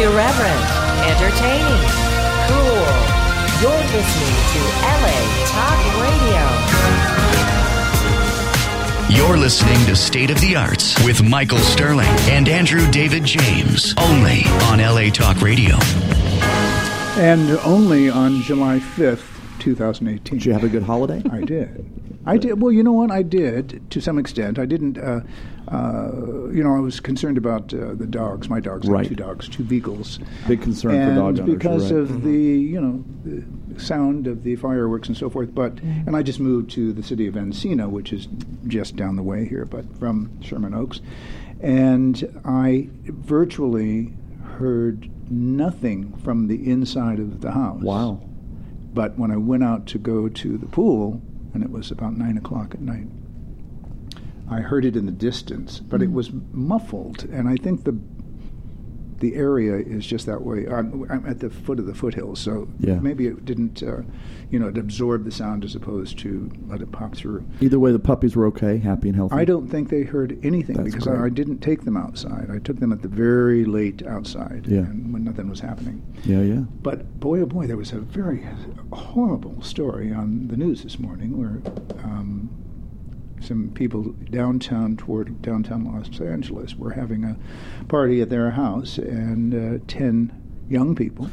Irreverent, entertaining, cool. You're listening to LA Talk Radio. You're listening to State of the Arts with Michael Sterling and Andrew David James, only on LA Talk Radio. And only on July 5th, 2018. Did you have a good holiday? I did. Well, you know what? I did, to some extent. I didn't, I was concerned about the dogs. My dogs, I have two dogs, two beagles. Big concern for dog owners. And because of the sound of the fireworks and so forth. And I just moved to the city of Encino, which is just down the way here, but from Sherman Oaks. And I virtually heard nothing from the inside of the house. Wow. But when I went out to go to the pool, and it was about 9 o'clock at night, I heard it in the distance, but it was muffled, and I think the area is just that way. I'm at the foot of the foothills, so maybe it didn't, it absorbed the sound as opposed to let it pop through. Either way, the puppies were okay, happy and healthy? I don't think they heard anything. That's because great. I didn't take them outside. I took them at the very late outside, and when nothing was happening. Yeah. But boy, oh boy, there was a very horrible story on the news this morning where some people toward downtown Los Angeles were having a party at their house, and 10 young people,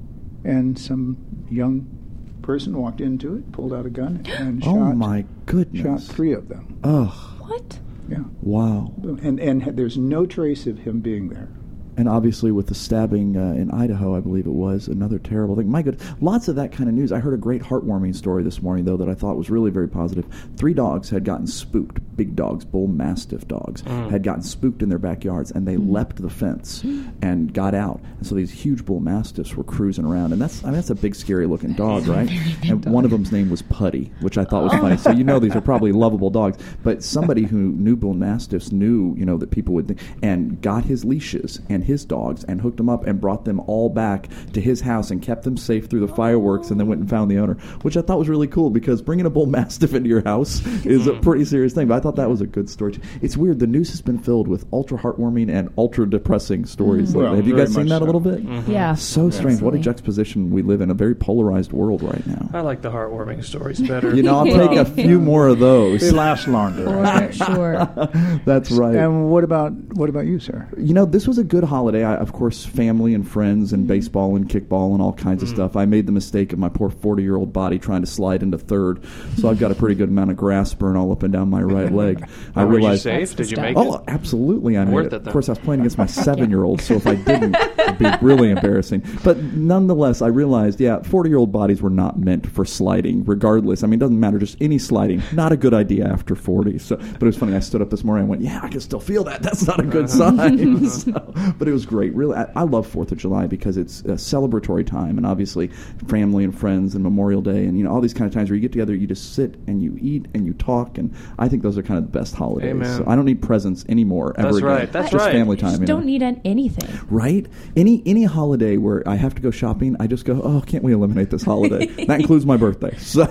and some young person walked into it, pulled out a gun, and oh my goodness, shot 3 of them. Ugh. What? Yeah. Wow. And there's no trace of him being there. And obviously with the stabbing in Idaho, I believe it was, another terrible thing. My goodness, lots of that kind of news. I heard a great heartwarming story this morning, though, that I thought was really very positive. 3 dogs had gotten spooked, big dogs, bull mastiff dogs, had gotten spooked in their backyards, and they leapt the fence and got out. And so these huge bull mastiffs were cruising around. And that's a big, scary-looking dog, right? And one of them's name was Putty, which I thought was funny. So these are probably lovable dogs. But somebody who knew bull mastiffs knew, that people would think, and got his leashes and his dogs and hooked them up and brought them all back to his house and kept them safe through the fireworks, and then went and found the owner, which I thought was really cool, because bringing a bull mastiff into your house is a pretty serious thing. But I thought that was a good story. It's weird. The news has been filled with ultra heartwarming and ultra depressing stories. Well, have you guys seen that so. A little bit? Yeah. So strange. Absolutely. What a juxtaposition we live in, a very polarized world right now. I like the heartwarming stories better. I'll take a few more of those. They last longer. Sure. That's right. And what about you, sir? This was a good holiday. Of course, family and friends and baseball and kickball and all kinds of stuff. I made the mistake of my poor 40-year-old body trying to slide into third, so I've got a pretty good amount of grass burn all up and down my right leg. I realized. Were you safe? Did you make it? Oh, absolutely, I made Worth it. it, then. Of course, I was playing against my 7-year-old, so if I didn't, it'd be really embarrassing. But nonetheless, I realized, 40-year-old bodies were not meant for sliding, regardless. I mean, it doesn't matter, just any sliding. Not a good idea after 40. So, but it was funny, I stood up this morning and went, I can still feel that. That's not a good sign. But it was great. Really, I love 4th of July because it's a celebratory time, and obviously family and friends and Memorial Day and all these kind of times where you get together, you just sit and you eat and you talk, and I think those are kind of the best holidays. Amen. So I don't need presents anymore ever That's again. right. That's just right. family time. You don't need anything. Right? Any holiday where I have to go shopping, I just go, can't we eliminate this holiday? That includes my birthday. So,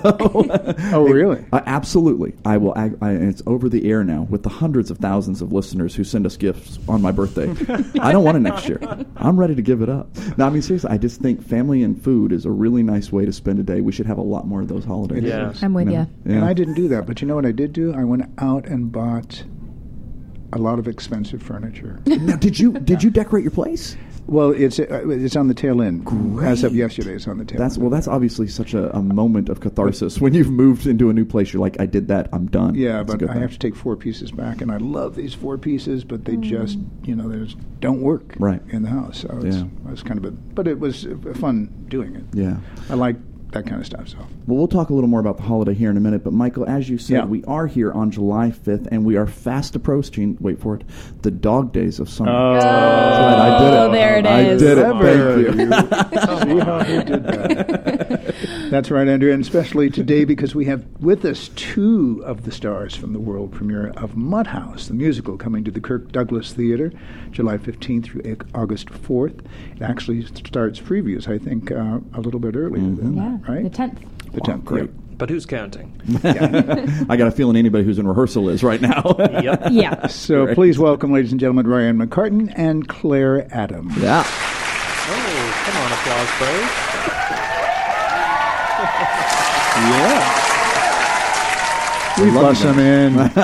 Oh, really? Absolutely. I will. And it's over the air now with the hundreds of thousands of listeners who send us gifts on my birthday. I don't want it next year. I'm ready to give it up. No, I mean, seriously, I just think family and food is a really nice way to spend a day. We should have a lot more of those holidays. Yeah. I'm with you. Yeah. And I didn't do that, but you know what I did do? I went out and bought a lot of expensive furniture. Now, did you decorate your place? Well, it's on the tail end. Great. As of yesterday, it's on the tail end. That's obviously such a moment of catharsis. When you've moved into a new place, you're like, I did that, I'm done. Yeah, That's a but good I thing. have to take 4 pieces back, and I love these 4 pieces, but they just, they just don't work in the house. So it was kind of but it was fun doing it. Yeah. I like that kind of stuff. So. Well, we'll talk a little more about the holiday here in a minute, but Michael, as you said, we are here on July 5th, and we are fast approaching, wait for it, the dog days of summer. Oh, that's right, I did it. Oh, there it I is. did it. Clever. Thank you. See how he did that. That's right, Andrew, and especially today because we have with us 2 of the stars from the world premiere of Mudhouse, the musical, coming to the Kirk Douglas Theater July 15th through August 4th. It actually starts previews, I think, a little bit earlier than that, right? The 10th. The 10th, great. Yep. But who's counting? I got a feeling anybody who's in rehearsal is right now. Yep. Yeah. So please welcome, ladies and gentlemen, Ryan McCartan and Claire Adams. Yeah. applause break. Yeah. We bust them in. That's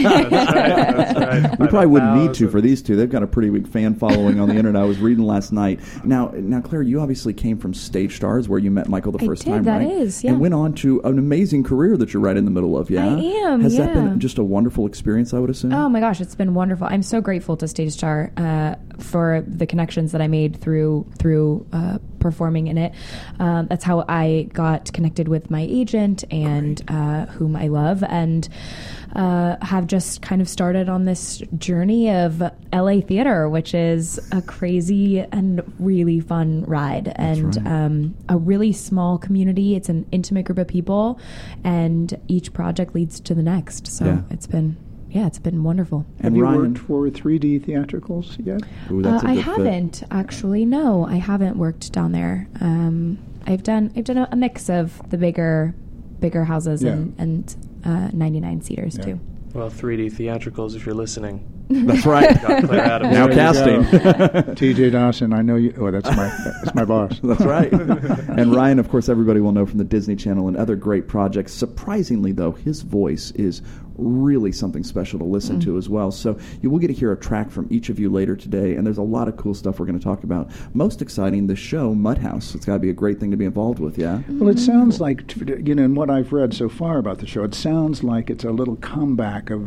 right. We probably wouldn't need to for these two. They've got a pretty big fan following on the internet. I was reading last night. Now, Claire, you obviously came from Stage Stars, where you met Michael the first time, that right? is, yeah. And went on to an amazing career that you're right in the middle of, yeah? I am, Has that yeah. been just a wonderful experience, I would assume? Oh my gosh, it's been wonderful. I'm so grateful to Stage Star for the connections that I made through performing in it. That's how I got connected with my agent and whom I love, and have just kind of started on this journey of LA theater, which is a crazy and really fun ride. And right. A really small community. It's an intimate group of people, and each project leads to the next. So it's been wonderful. Have you Ryan, worked for 3D theatricals yet? Ooh, that's a I good fit. haven't actually. No, I haven't worked down there. I've done a mix of the bigger houses and 99 seaters too. Well, 3D theatricals, if you're listening. That's right. Got Claire Adams. Now There you casting. go. TJ Dawson, I know you. Oh, that's my boss. That's right. And Ryan, of course, everybody will know from the Disney Channel and other great projects. Surprisingly, though, his voice is really something special to listen to as well. So you will get to hear a track from each of you later today, and there's a lot of cool stuff we're going to talk about. Most exciting, the show Mudhouse. It's got to be a great thing to be involved with, yeah? Well, it sounds like, in what I've read so far about the show, it sounds like it's a little comeback of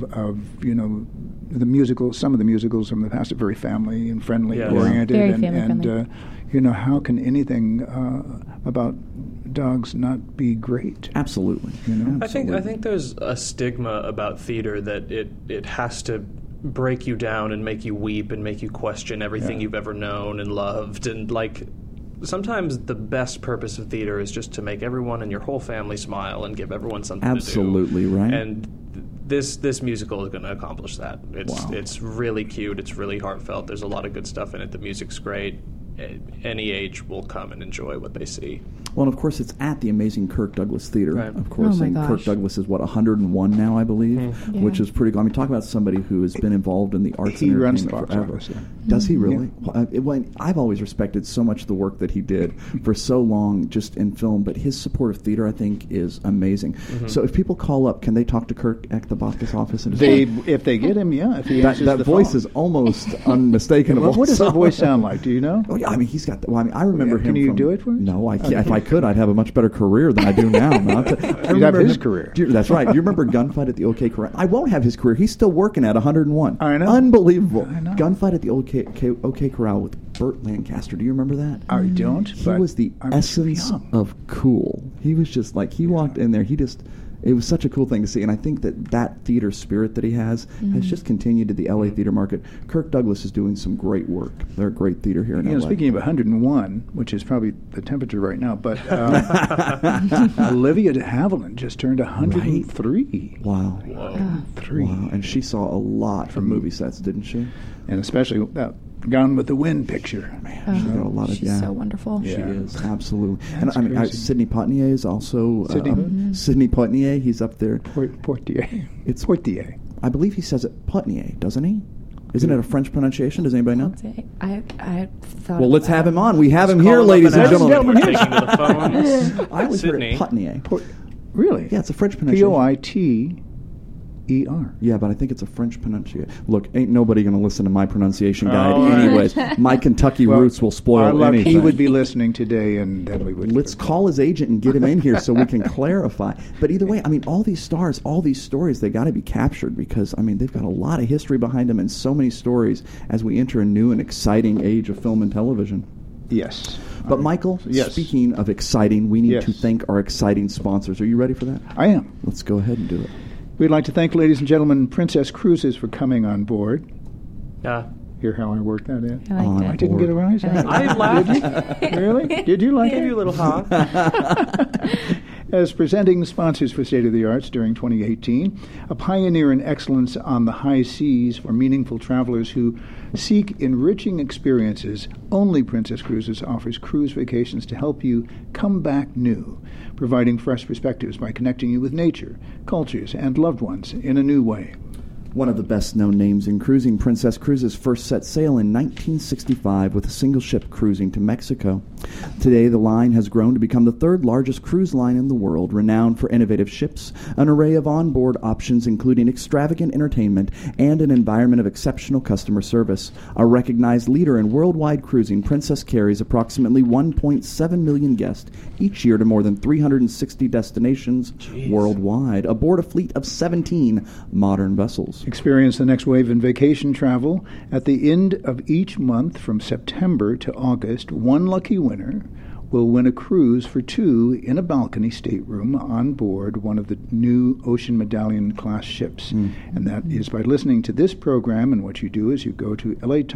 the musical. Some of the musicals from the past are very family and friendly oriented, Very and family-friendly. how can anything about dogs not be great? Absolutely. I think there's a stigma about theater that it has to break you down and make you weep and make you question everything you've ever known and loved, and sometimes the best purpose of theater is just to make everyone and your whole family smile and give everyone something Absolutely, to do. right. And this musical is going to accomplish that. It's really cute. It's really heartfelt. There's a lot of good stuff in it. The music's great. Any age will come and enjoy what they see. Well, and of course, it's at the amazing Kirk Douglas Theater, Right. of course. Oh, my and gosh. Kirk Douglas is, 101 now, I believe, Yeah. which is pretty cool. I mean, talk about somebody who has been involved in the arts He and runs the entertainment box forever. office, yeah. Does he really? Well, I've always respected so much the work that he did for so long just in film, but his support of theater, I think, is amazing. So if people call up, can they talk to Kirk at the box office? And If they get him, if he answers that the voice phone. is almost unmistakable. What does So- that voice sound like? Do you know? Oh, yeah, I mean, he's got. I remember him. Can you from, do it for us? No, I can't. If I could, I'd have a much better career than I do now. You'd have his career. That's right. Do you remember Gunfight at the OK Corral? I won't have his career. He's still working at 101. I know. Unbelievable. I know. Gunfight at the OK Corral with Burt Lancaster. Do you remember that? I don't. He but was the I'm essence young. of cool. He was just like, he walked in there, it was such a cool thing to see, and I think that theater spirit that he has just continued to the LA theater market. Kirk Douglas is doing some great work. They're a great theater here in LA. Speaking of 101, which is probably the temperature right now, but Olivia de Havilland just turned 103. Wow. Three. Wow. And she saw a lot from movie sets, didn't she? And especially that Gone with the Wind picture. Man, she got a lot of, She's so wonderful. She Yeah. is, absolutely. That's and I mean, crazy. Sidney Poitier is also... Sidney Sidney Poitier, he's up there. Portier. It's- Portier. I believe he says it Poitier, doesn't he? Isn't it a French pronunciation? Does anybody know? I thought. Well, let's have him on. We have him Call here, up ladies and ask him. gentlemen. We're taking to the phones. I always heard Sydney. it Poitier. Really? Yeah, it's a French pronunciation. Poiter. Yeah, but I think it's a French pronunciation. Look, ain't nobody going to listen to my pronunciation guide all right. anyways. My Kentucky Well, roots will spoil our luck, anything. he would be listening today, and then we would. Let's call his agent and get him in here so we can clarify. But either way, I mean, all these stars, all these stories, they got to be captured because, I mean, they've got a lot of history behind them and so many stories as we enter a new and exciting age of film and television. Yes. But Michael, Yes. speaking of exciting, we need Yes. to thank our exciting sponsors. Are you ready for that? I am. Let's go ahead and do it. We'd like to thank, ladies and gentlemen, Princess Cruises for coming on board. Hear how I worked that in? I liked I it. didn't get a rise out of it. I laughed. Really? Did you like Give you a it? little ha. As presenting sponsors for State of the Arts during 2018, a pioneer in excellence on the high seas for meaningful travelers who seek enriching experiences, only Princess Cruises offers cruise vacations to help you come back new, providing fresh perspectives by connecting you with nature, cultures, and loved ones in a new way. One of the best-known names in cruising, Princess Cruises first set sail in 1965 with a single ship cruising to Mexico. Today, the line has grown to become the third largest cruise line in the world, renowned for innovative ships, an array of onboard options including extravagant entertainment, and an environment of exceptional customer service. A recognized leader in worldwide cruising, Princess carries approximately 1.7 million guests each year to more than 360 destinations worldwide, aboard a fleet of 17 modern vessels. Experience the next wave in vacation travel. At the end of each month from September to August, one lucky winner will win a cruise for two in a balcony stateroom on board one of the new Ocean Medallion class ships. And that is by listening to this program. And what you do is you go to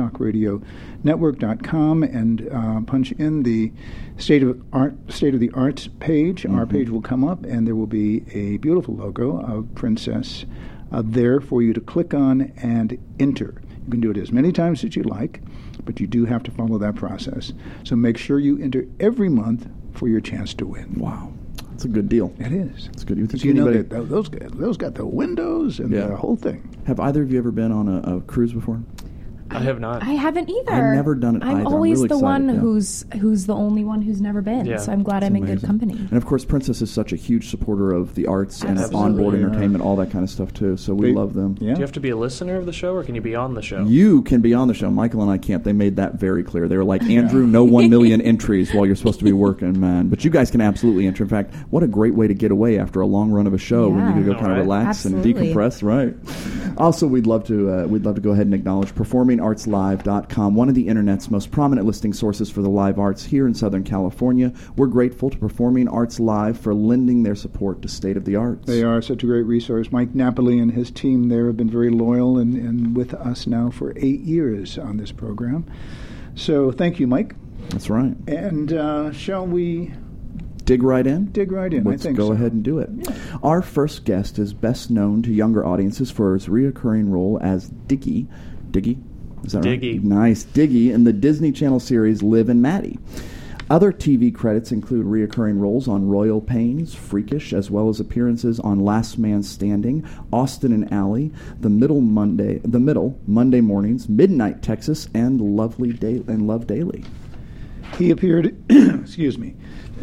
latalkradionetwork.com and punch in the State of the Arts page. Our page will come up, and there will be a beautiful logo of Princess there for you to click on and enter. You can do it as many times as you like, but you do have to follow that process. So make sure you enter every month for your chance to win. Wow. That's a good deal. It is. It's good. You know that those got the windows and the whole thing. Have either of you ever been on a cruise before? I have not. I haven't either. I've never done it either. I'm always really the excited, one who's the only one who's never been. Yeah. So I'm glad I'm in good company. And of course, Princess is such a huge supporter of the arts and Absolutely. onboard entertainment, all that kind of stuff too. So we love them. Yeah. Do you have to be a listener of the show, or can you be on the show? You can be on the show. Michael and I can't. They made that very clear. They were like, Andrew, no 1 million entries while you're supposed to be working, man. But you guys can absolutely enter. In fact, what a great way to get away after a long run of a show when you can go kind of relax Absolutely. and decompress, right? Also, we'd love to go ahead and acknowledge PerformingArtsLive.com, one of the internet's most prominent listing sources for the live arts here in Southern California. We're grateful to Performing Arts Live for lending their support to State of the Arts. They are such a great resource. Mike Napoli and his team there have been very loyal and with us now for 8 years on this program. So thank you, Mike. That's right. And shall we dig right in? dig right in? Let's I think go so. ahead and do it. Yeah. Our first guest is best known to younger audiences for his reoccurring role as Diggy. Diggy? Is that Diggy. right? Nice. Diggy in the Disney Channel series Liv and Maddie. Other TV credits include reoccurring roles on Royal Pains, Freakish, as well as appearances on Last Man Standing, Austin and Ally, The Middle, Monday Mornings, Midnight Texas, and Love Daily. He appeared, excuse me,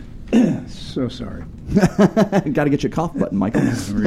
so sorry. Got to get your cough button, Michael.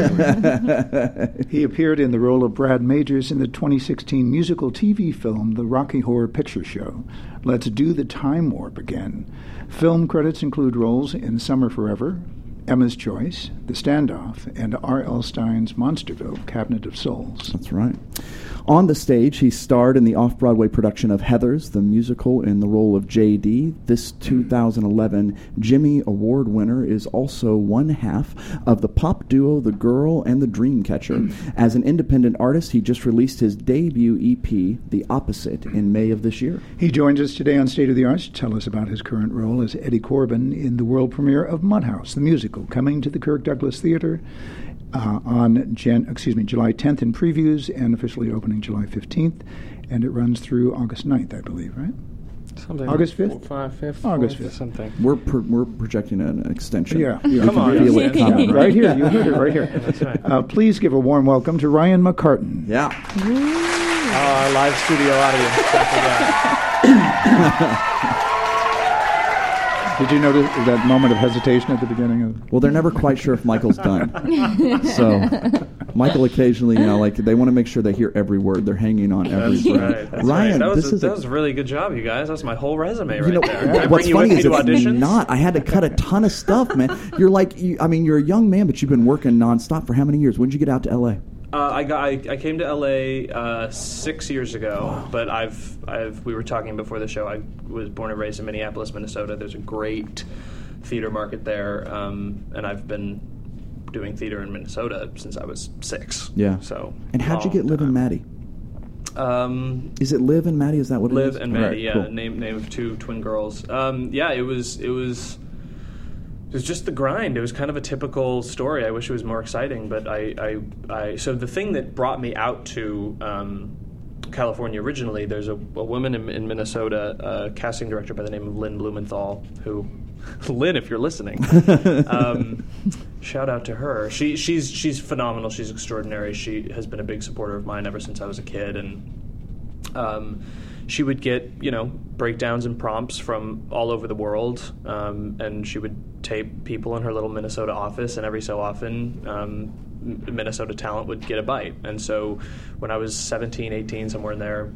He appeared in the role of Brad Majors in the 2016 musical TV film The Rocky Horror Picture Show. Let's Do the Time Warp Again. Film credits include roles in Summer Forever, Emma's Choice, The Standoff, and R.L. Stein's Monsterville, Cabinet of Souls. That's right. On the stage, he starred in the off-Broadway production of Heathers, the musical, in the role of J.D. This 2011 Jimmy Award winner is also one half of the pop duo The Girl and the Dreamcatcher. As an independent artist, he just released his debut EP, The Opposite, in May of this year. He joins us today on State of the Arts to tell us about his current role as Eddie Corbin in the world premiere of Mudhouse, the musical, coming to the Kirk Douglas Theater on July 10th in previews and officially opening July 15th, and it runs through August 9th, I believe, right? Something August like 5th? 5th, August 4th, 5th. something. We're projecting an extension. Yeah. Come on. Feel it coming, Right here, you heard it right here. That's right. Please give a warm welcome to Ryan McCartan. Yeah. Our live studio audience. Back again. Did you notice that moment of hesitation at the beginning of? Well, they're never quite sure if Michael's done. So Michael occasionally, they want to make sure they hear every word. They're hanging on every That's word. right. That's Ryan, right. this is that was a really good job, you guys. That's my whole resume you right know, there. Did I what's bring you funny with is me to it's auditions? not. I had to cut a ton of stuff, man. You're you're a young man, but you've been working nonstop for how many years? When did you get out to L.A.? I came to LA 6 years ago, but we were talking before the show. I was born and raised in Minneapolis, Minnesota. There's a great theater market there, and I've been doing theater in Minnesota since I was 6. Yeah. So. And how'd you get Liv and Maddie? Is it Liv and Maddie? Is that what it is? Liv and Maddie, Right, yeah, cool. name of two twin girls. Yeah, it was just the grind. It was kind of a typical story. I wish it was more exciting, but so the thing that brought me out to California originally, there's a woman in Minnesota, a casting director by the name of Lynn Blumenthal, who Lynn, if you're listening, shout out to her. She's phenomenal. She's extraordinary. She has been a big supporter of mine ever since I was a kid, and she would get breakdowns and prompts from all over the world, and she would tape people in her little Minnesota office, and every so often Minnesota talent would get a bite. And so when I was 17, 18, somewhere in there,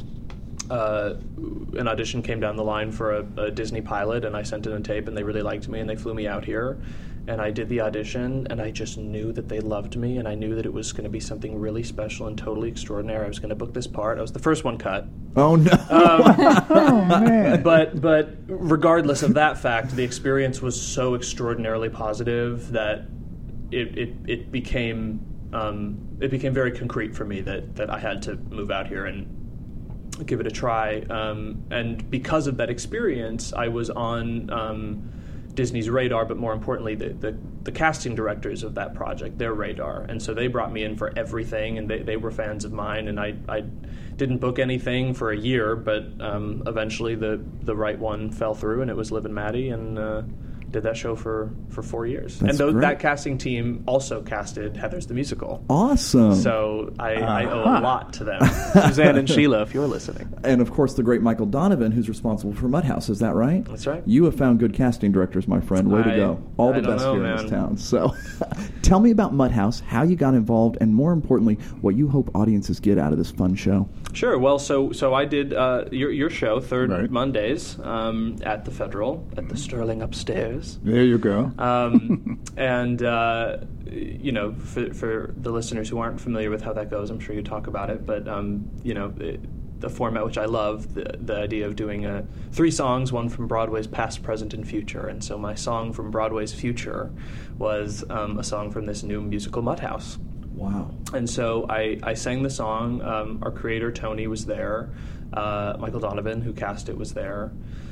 an audition came down the line for a Disney pilot, and I sent in a tape, and they really liked me, and they flew me out here, and I did the audition, and I just knew that they loved me, and I knew that it was going to be something really special and totally extraordinary. I was going to book this part. I was the first one cut. Oh, no. Oh, man. But regardless of that fact, the experience was so extraordinarily positive that it became very concrete for me that I had to move out here and give it a try. And because of that experience, I was on Disney's radar, but more importantly, the casting directors of that project, their radar. And so they brought me in for everything, and they were fans of mine. And I didn't book anything for a year, but eventually the right one fell through, and it was Liv and Maddie, and did that show for 4 years. That's and great. That casting team also casted Heathers the Musical. Awesome. So I owe a lot to them. Suzanne and Sheila, if you're listening. And, of course, the great Michael Donovan, who's responsible for Mudhouse. Is that right? That's right. You have found good casting directors, my friend. Way to go. All the best here in this town. So tell me about Mudhouse, how you got involved, and more importantly, what you hope audiences get out of this fun show. Sure. Well, so I did your show, Third Right. Mondays, at the Federal, at the Sterling upstairs. There you go. And for the listeners who aren't familiar with how that goes, I'm sure you talk about it. But the format, which I love, the idea of doing 3 songs, one from Broadway's past, present, and future. And so my song from Broadway's future was a song from this new musical, Mudhouse. Wow. And so I sang the song. Our creator, Tony, was there. Michael Donovan, who cast it, was there.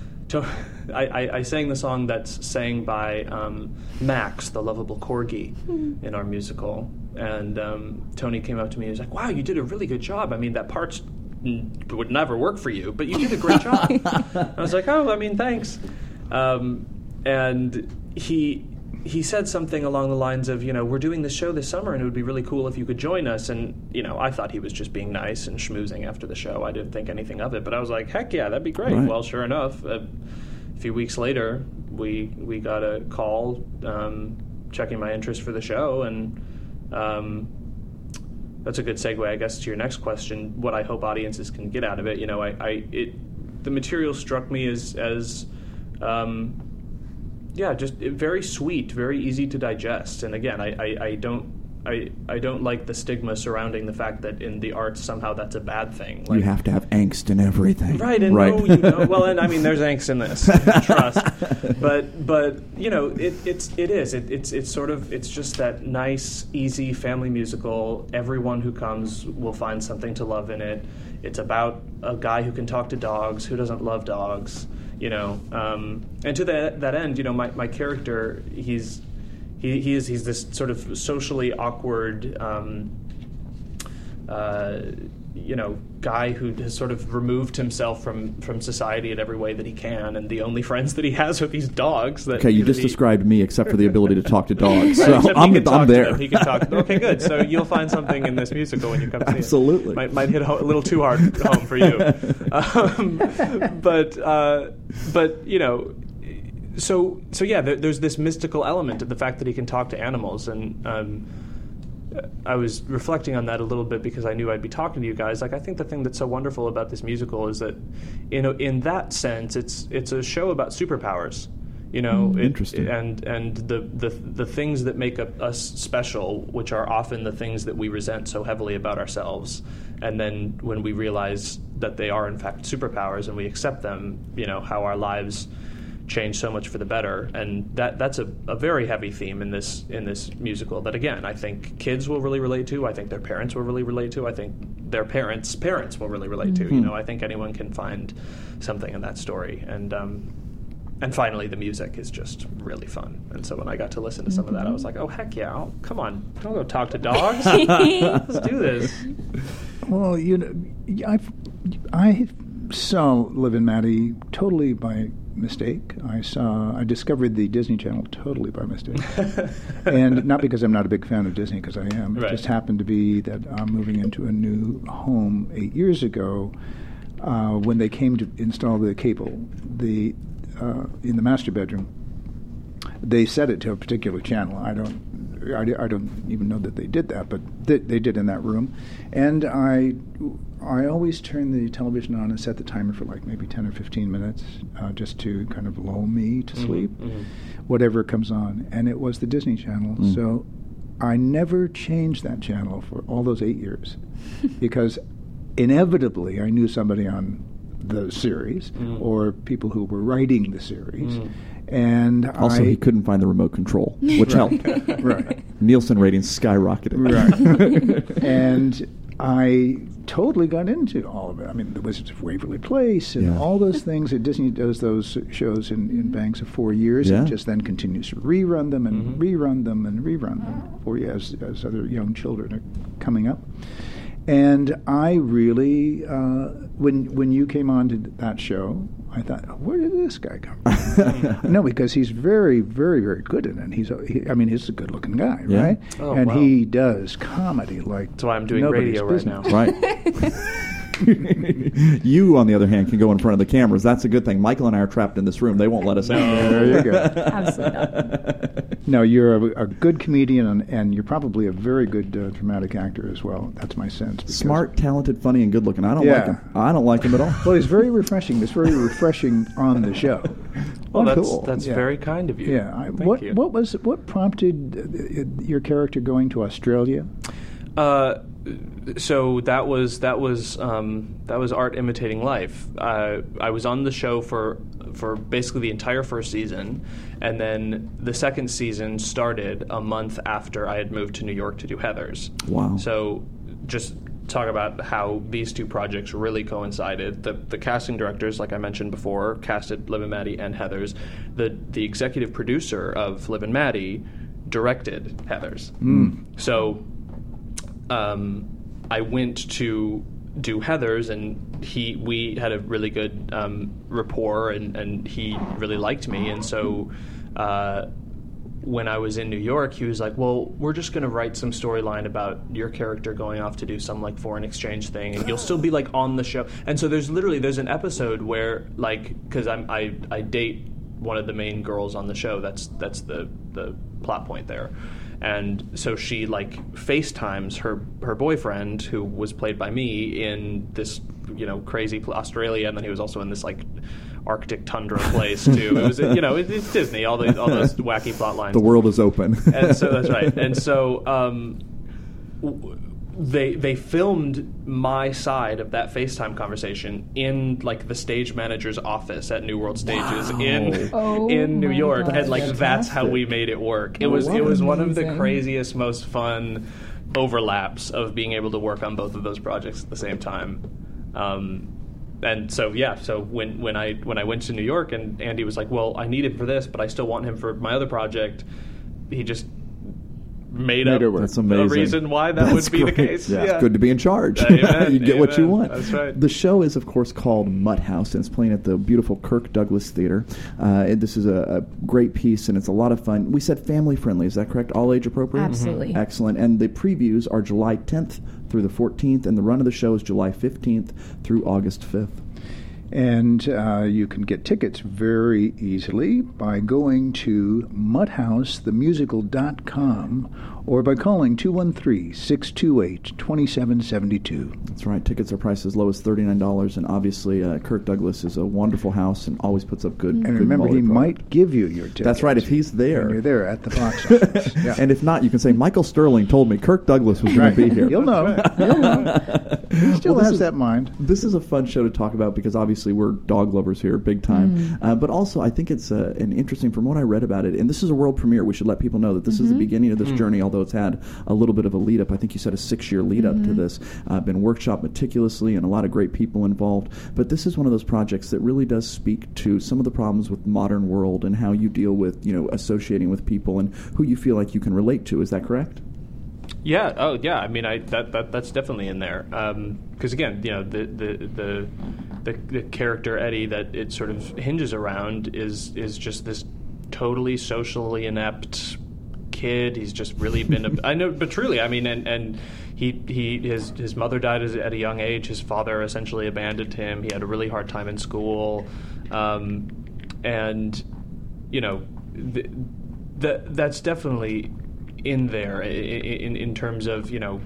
I sang the song that's sang by Max, the lovable corgi, in our musical. And Tony came up to me and was like, wow, you did a really good job. I mean, that part would never work for you, but you did a great job. I was like, oh, I mean, thanks. And he said something along the lines of, we're doing this show this summer, and it would be really cool if you could join us. And, I thought he was just being nice and schmoozing after the show. I didn't think anything of it, but I was like, heck yeah, that'd be great. Right. Well, sure enough, a few weeks later, we got a call checking my interest for the show, and that's a good segue, I guess, to your next question, what I hope audiences can get out of it. The material struck me as just very sweet, very easy to digest. And again, I don't like the stigma surrounding the fact that in the arts somehow that's a bad thing. You have to have angst in everything. Right, and right. no, well, and I mean, there's angst in this, trust. But it's just that nice, easy family musical. Everyone who comes will find something to love in it. It's about a guy who can talk to dogs, who doesn't love dogs. And to that end, my character, he's this sort of socially awkward, guy who has sort of removed himself from society in every way that he can, and the only friends that he has are these dogs. Okay, you just described me, except for the ability to talk to dogs. Right, So I'm there. He can talk. Okay, good. So you'll find something in this musical when you come see it. Absolutely. Might hit a little too hard home for you. So yeah, there's this mystical element to the fact that he can talk to animals, and I was reflecting on that a little bit because I knew I'd be talking to you guys. Like, I think the thing that's so wonderful about this musical is that, in that sense, it's a show about superpowers. Interesting. And the things that make us special, which are often the things that we resent so heavily about ourselves, and then when we realize that they are in fact superpowers and we accept them, how our lives change so much for the better. And that's a very heavy theme in this musical that, again, I think kids will really relate to. I think their parents will really relate to. I think their parents' parents will really relate to. I think anyone can find something in that story. And finally, the music is just really fun. And so when I got to listen to some of that, I was like, oh, heck yeah. Come on. Don't go talk to dogs. Let's do this. Well, I saw Liv and Maddie totally by mistake. I discovered the Disney Channel totally by mistake. And not because I'm not a big fan of Disney, because I am. Right. It just happened to be that I'm moving into a new home 8 years ago. When they came to install the cable, in the master bedroom, they set it to a particular channel. I don't even know that they did that, but they did in that room. And I always turn the television on and set the timer for like maybe 10 or 15 minutes, just to kind of lull me to sleep, whatever comes on. And it was the Disney Channel. So I never changed that channel for all those 8 years because inevitably I knew somebody on the series or people who were writing the series. And Also, he couldn't find the remote control, which helped. Right. Nielsen ratings skyrocketed. Right. And I totally got into all of it. I mean, The Wizards of Waverly Place and all those things. Disney does those shows in banks of 4 years and just then continues to rerun them and rerun them and rerun them for you as other young children are coming up. And I really, when you came on to that show, I thought, where did this guy come from? No, because he's very, very, very good in it. He's a good-looking guy, right? Oh, and wow. he does comedy like That's why I'm doing nobody's radio right business. now. Right. You, on the other hand, can go in front of the cameras. That's a good thing. Michael and I are trapped in this room. They won't let us out. There you go. Absolutely not. No, you're a good comedian, and you're probably a very good dramatic actor as well. That's my sense. because- Smart, talented, funny, and good looking. I don't like him. I don't like him at all. Well, he's very refreshing. It's very refreshing on the show. Well, Oh, that's Yeah. very kind of you. Yeah. Thank you. What prompted your character going to Australia? So that was art imitating life. I was on the show for basically the entire first season, and then the second season started a month after I had moved to New York to do Heathers. Wow. So just talk about how these two projects really coincided. The casting directors, like I mentioned before, casted Liv and Maddie and Heathers. The executive producer of Liv and Maddie directed Heathers. So I went to do Heathers, and we had a really good rapport, and he really liked me, and so when I was in New York, he was like, well, we're just going to write some storyline about your character going off to do some like foreign exchange thing, and you'll still be like on the show. And so there's an episode where, like, because I date one of the main girls on the show. That's the plot point there. And so she like FaceTimes her boyfriend, who was played by me, in this crazy Australia, and then he was also in this like Arctic tundra place too. It was it's Disney, all those wacky plot lines. The world is open. And so that's right. And so they filmed my side of that FaceTime conversation in like the stage manager's office at New World Stages in New York, and like that's how we made it work. It was one of the craziest, most fun overlaps of being able to work on both of those projects at the same time. And so when I went to New York, and Andy was like, well, I need him for this, but I still want him for my other project, he just made up That's amazing. a reason why that would be the case. Yeah, it's good to be in charge. Amen. You get what you Amen. want. That's right. The show is, of course, called Mutt House, and it's playing at the beautiful Kirk Douglas Theater. This is a great piece, and it's a lot of fun. We said family friendly. Is that correct? All age appropriate? Absolutely. Excellent. And the previews are July 10th through the 14th, and the run of the show is July 15th through August 5th. And you can get tickets very easily by going to mutthousethemusical.com or by calling 213-628-2772. That's right. Tickets are priced as low as $39, and obviously Kirk Douglas is a wonderful house and always puts up good. And good remember, he quality product. might give you your tickets. That's right. If he's there, when you're there at the box office. Yeah. and if not, you can say Michael Sterling told me Kirk Douglas was going to be here. You'll know. You'll know. He still Well, has that mind. This is a fun show to talk about because obviously we're dog lovers here, big time. But also, I think it's an interesting, from what I read about it, and this is a world premiere. We should let people know that this is the beginning of this journey, although it's had a little bit of a lead up. I think you said a 6-year lead up to this. Been workshopped meticulously and a lot of great people involved. But this is one of those projects that really does speak to some of the problems with the modern world and how you deal with, associating with people and who you feel like you can relate to. Is that correct? Yeah. Oh, yeah. I mean, that's definitely in there. Because again, the the character Eddie that it sort of hinges around is just this totally socially inept kid. He's just really been I know, but truly, I mean, and his mother died at a young age. His father essentially abandoned him. He had a really hard time in school, and you know, that's definitely in there in terms of, you know,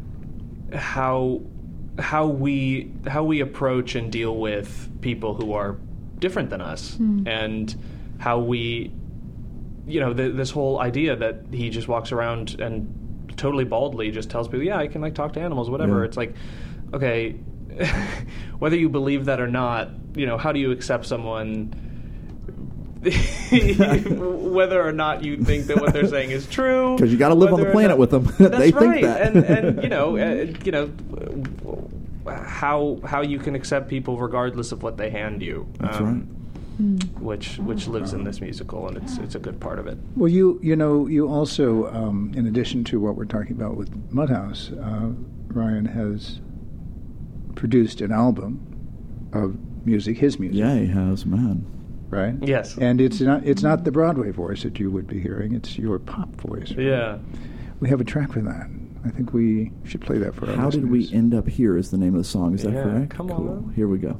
how we approach and deal with people who are different than us, and how we, you know, this whole idea that he just walks around and totally baldly just tells people, yeah, I can like talk to animals, whatever. Yeah. It's like, okay, whether you believe that or not, you know, how do you accept someone whether or not you think that what they're saying is true? Because you got to live on the planet with them. They think that. and you know, how you can accept people regardless of what they hand you. That's right. Which lives in this musical, and it's a good part of it. Well, you also, in addition to what we're talking about with Mudhouse, Ryan has produced an album of music, his music. Yeah, he has, man. Right? Yes. And it's not the Broadway voice that you would be hearing; it's your pop voice. Right? Yeah. We have a track for that. I think we should play that for our How listeners. Did We End Up Here is the name of the song. Is that correct? Come cool. on. Here we go.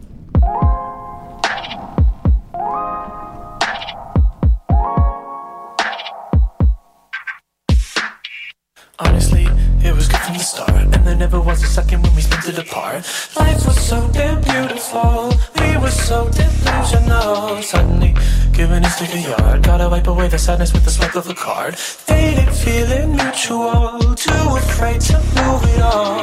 Honestly, it was good from the start, and there never was a second when we spent it apart. Life was so damn beautiful, we were so delusional. Suddenly, giving a stick a yard, gotta wipe away the sadness with the swipe of a card. Faded, feeling mutual, too afraid to move it all.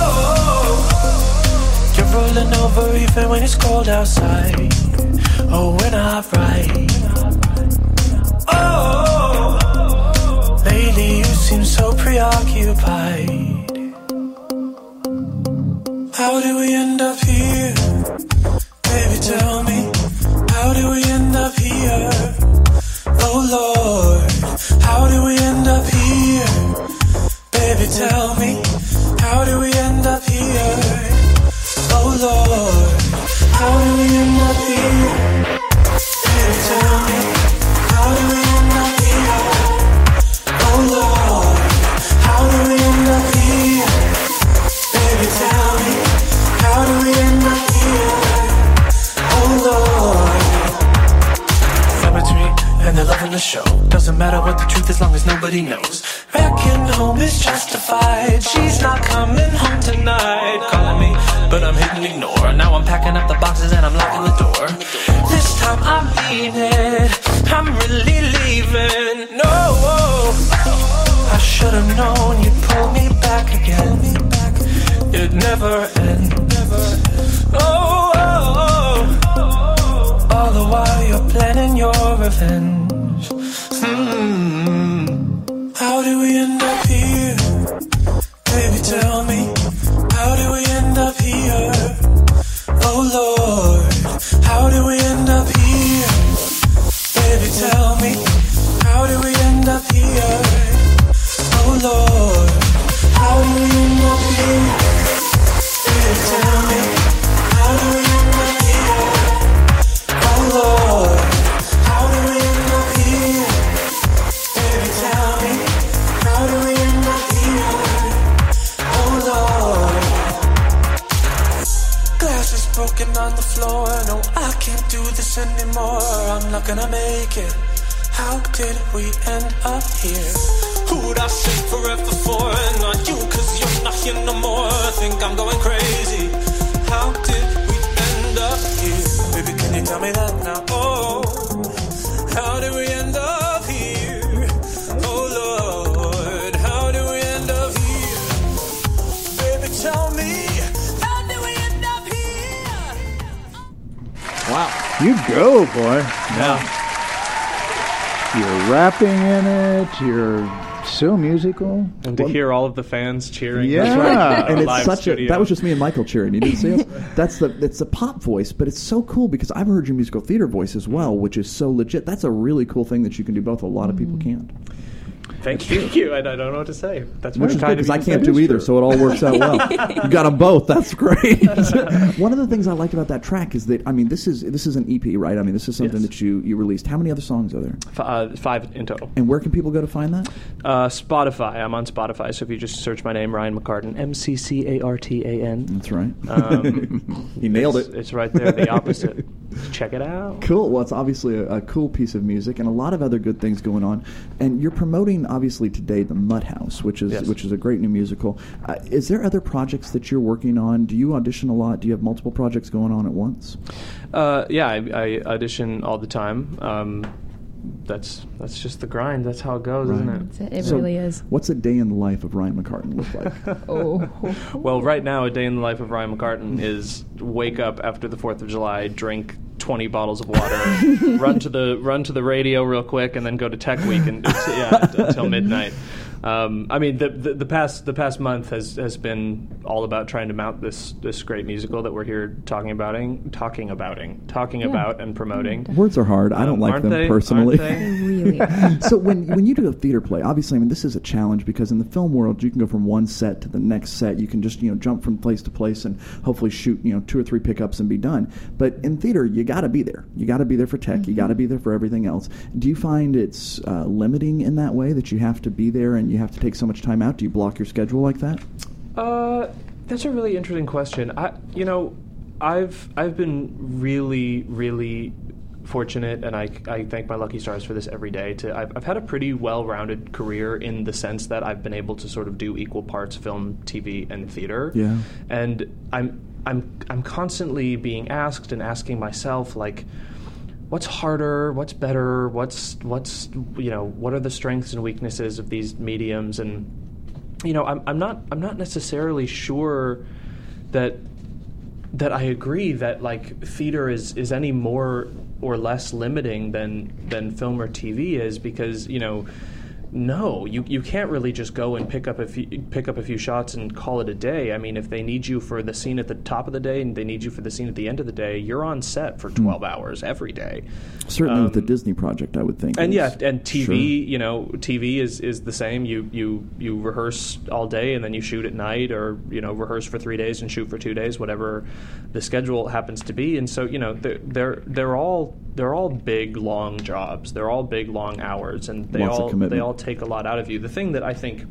Oh, you're rolling over even when it's cold outside. Oh, we're not right. Oh, lately you seem so preoccupied. How did we end up here? Baby, tell me, how did we end up here? Oh Lord, how did we end up here? Baby, tell me, how did we end up here? Oh Lord, how did we end up here? Baby, tell me, how did we end up here? Oh Lord, how did we end up here? Baby, tell me, how did we end up here? Oh Lord. Symmetry and the love in the show. Doesn't matter what the truth as long as nobody knows. Reckon home is justified. She's not coming home tonight. Calling me, but I'm hitting ignore. Now I'm packing up the boxes and I'm locking the door. This time I mean it, I'm really leaving. No, I should've known you'd pull me back again. It never ends. Oh, all the while you're planning your revenge. How did we end up here? Baby, tell me, how did we end up here? Oh Lord, how did we end up here? Baby, tell me, how did we end up here? Oh Lord, how did we end up here? Baby, tell me, how did we end up here? Oh Lord, how did we end up here? Baby, tell me, how did we end up here? Oh Lord. Glass is broken on the floor. No, I can't do this anymore. I'm not gonna make it. How did we end up here? Who would I say forever for? Not you, cause you're not here no more. Think I'm going crazy. How did we end up here? Baby, can you tell me that now? Oh, how did we end up here? Oh Lord, how did we end up here? Baby, tell me, how did we end up here? Wow. You go, boy. Yeah. You're rapping in it. You're so musical. And to hear all of the fans cheering. Yeah. That's right. And it's Live such studio. that was just me and Michael cheering. You didn't see us? It's a pop voice, but it's so cool because I've heard your musical theater voice as well, which is so legit. That's a really cool thing that you can do both. A lot of people can't. Thank you. I don't know what to say. That's Which very is kind good of because I you to can't say. do either, so it all works out well. You got them both. That's great. One of the things I liked about that track is that, I mean, this is an EP, right? I mean, this is something Yes. that you released. How many other songs are there? 5 in total. And where can people go to find that? Spotify. I'm on Spotify, so if you just search my name, Ryan McCartan, McCartan. That's right. He He nailed it. It's right there, the opposite. Check it out. Cool. Well, it's obviously a cool piece of music and a lot of other good things going on. And you're promoting, obviously, today the Mud House, which is Yes. which is a great new musical. Is there other projects that you're working on? Do you audition a lot? Do you have multiple projects going on at once? Yeah, I audition all the time. That's just the grind. That's how it goes, isn't it? It So really is. What's a day in the life of Ryan McCartan look like? Oh. Well, right now, a day in the life of Ryan McCartan is wake up after the 4th of July, drink 20 bottles of water, run to the radio real quick, and then go to Tech Week until midnight. I mean, the past month has been all about trying to mount this great musical that we're here talking about and promoting. Words are hard. I don't like Aren't them they? personally. Aren't they? Really. So when you do a theater play, obviously, I mean, this is a challenge because in the film world, you can go from one set to the next set. You can just jump from place to place and hopefully shoot 2 or 3 pickups and be done. But in theater, you got to be there. You got to be there for tech. You got to be there for everything else. Do you find it's limiting in that way that you have to be there and you have to take so much time out? Do you block your schedule like that? That's a really interesting question. I've been really fortunate, and I thank my lucky stars for this every day. I've had a pretty well-rounded career in the sense that I've been able to sort of do equal parts film, TV, and theater. Yeah. And I'm constantly being asked and asking myself, like, what's harder, what's better, what's what are the strengths and weaknesses of these mediums? And I'm not necessarily sure that I agree that like theater is any more or less limiting than film or TV is, because no, you can't really just go and pick up a few shots and call it a day. I mean, if they need you for the scene at the top of the day and they need you for the scene at the end of the day, you're on set for 12 hours every day. Certainly with the Disney project, I would think. And and TV, Sure. TV is the same. You rehearse all day and then you shoot at night, or rehearse for 3 days and shoot for 2 days, whatever the schedule happens to be. And so they're all big long jobs. They're all big long hours, and they Lots of commitment. all take a lot out of you. The thing that I think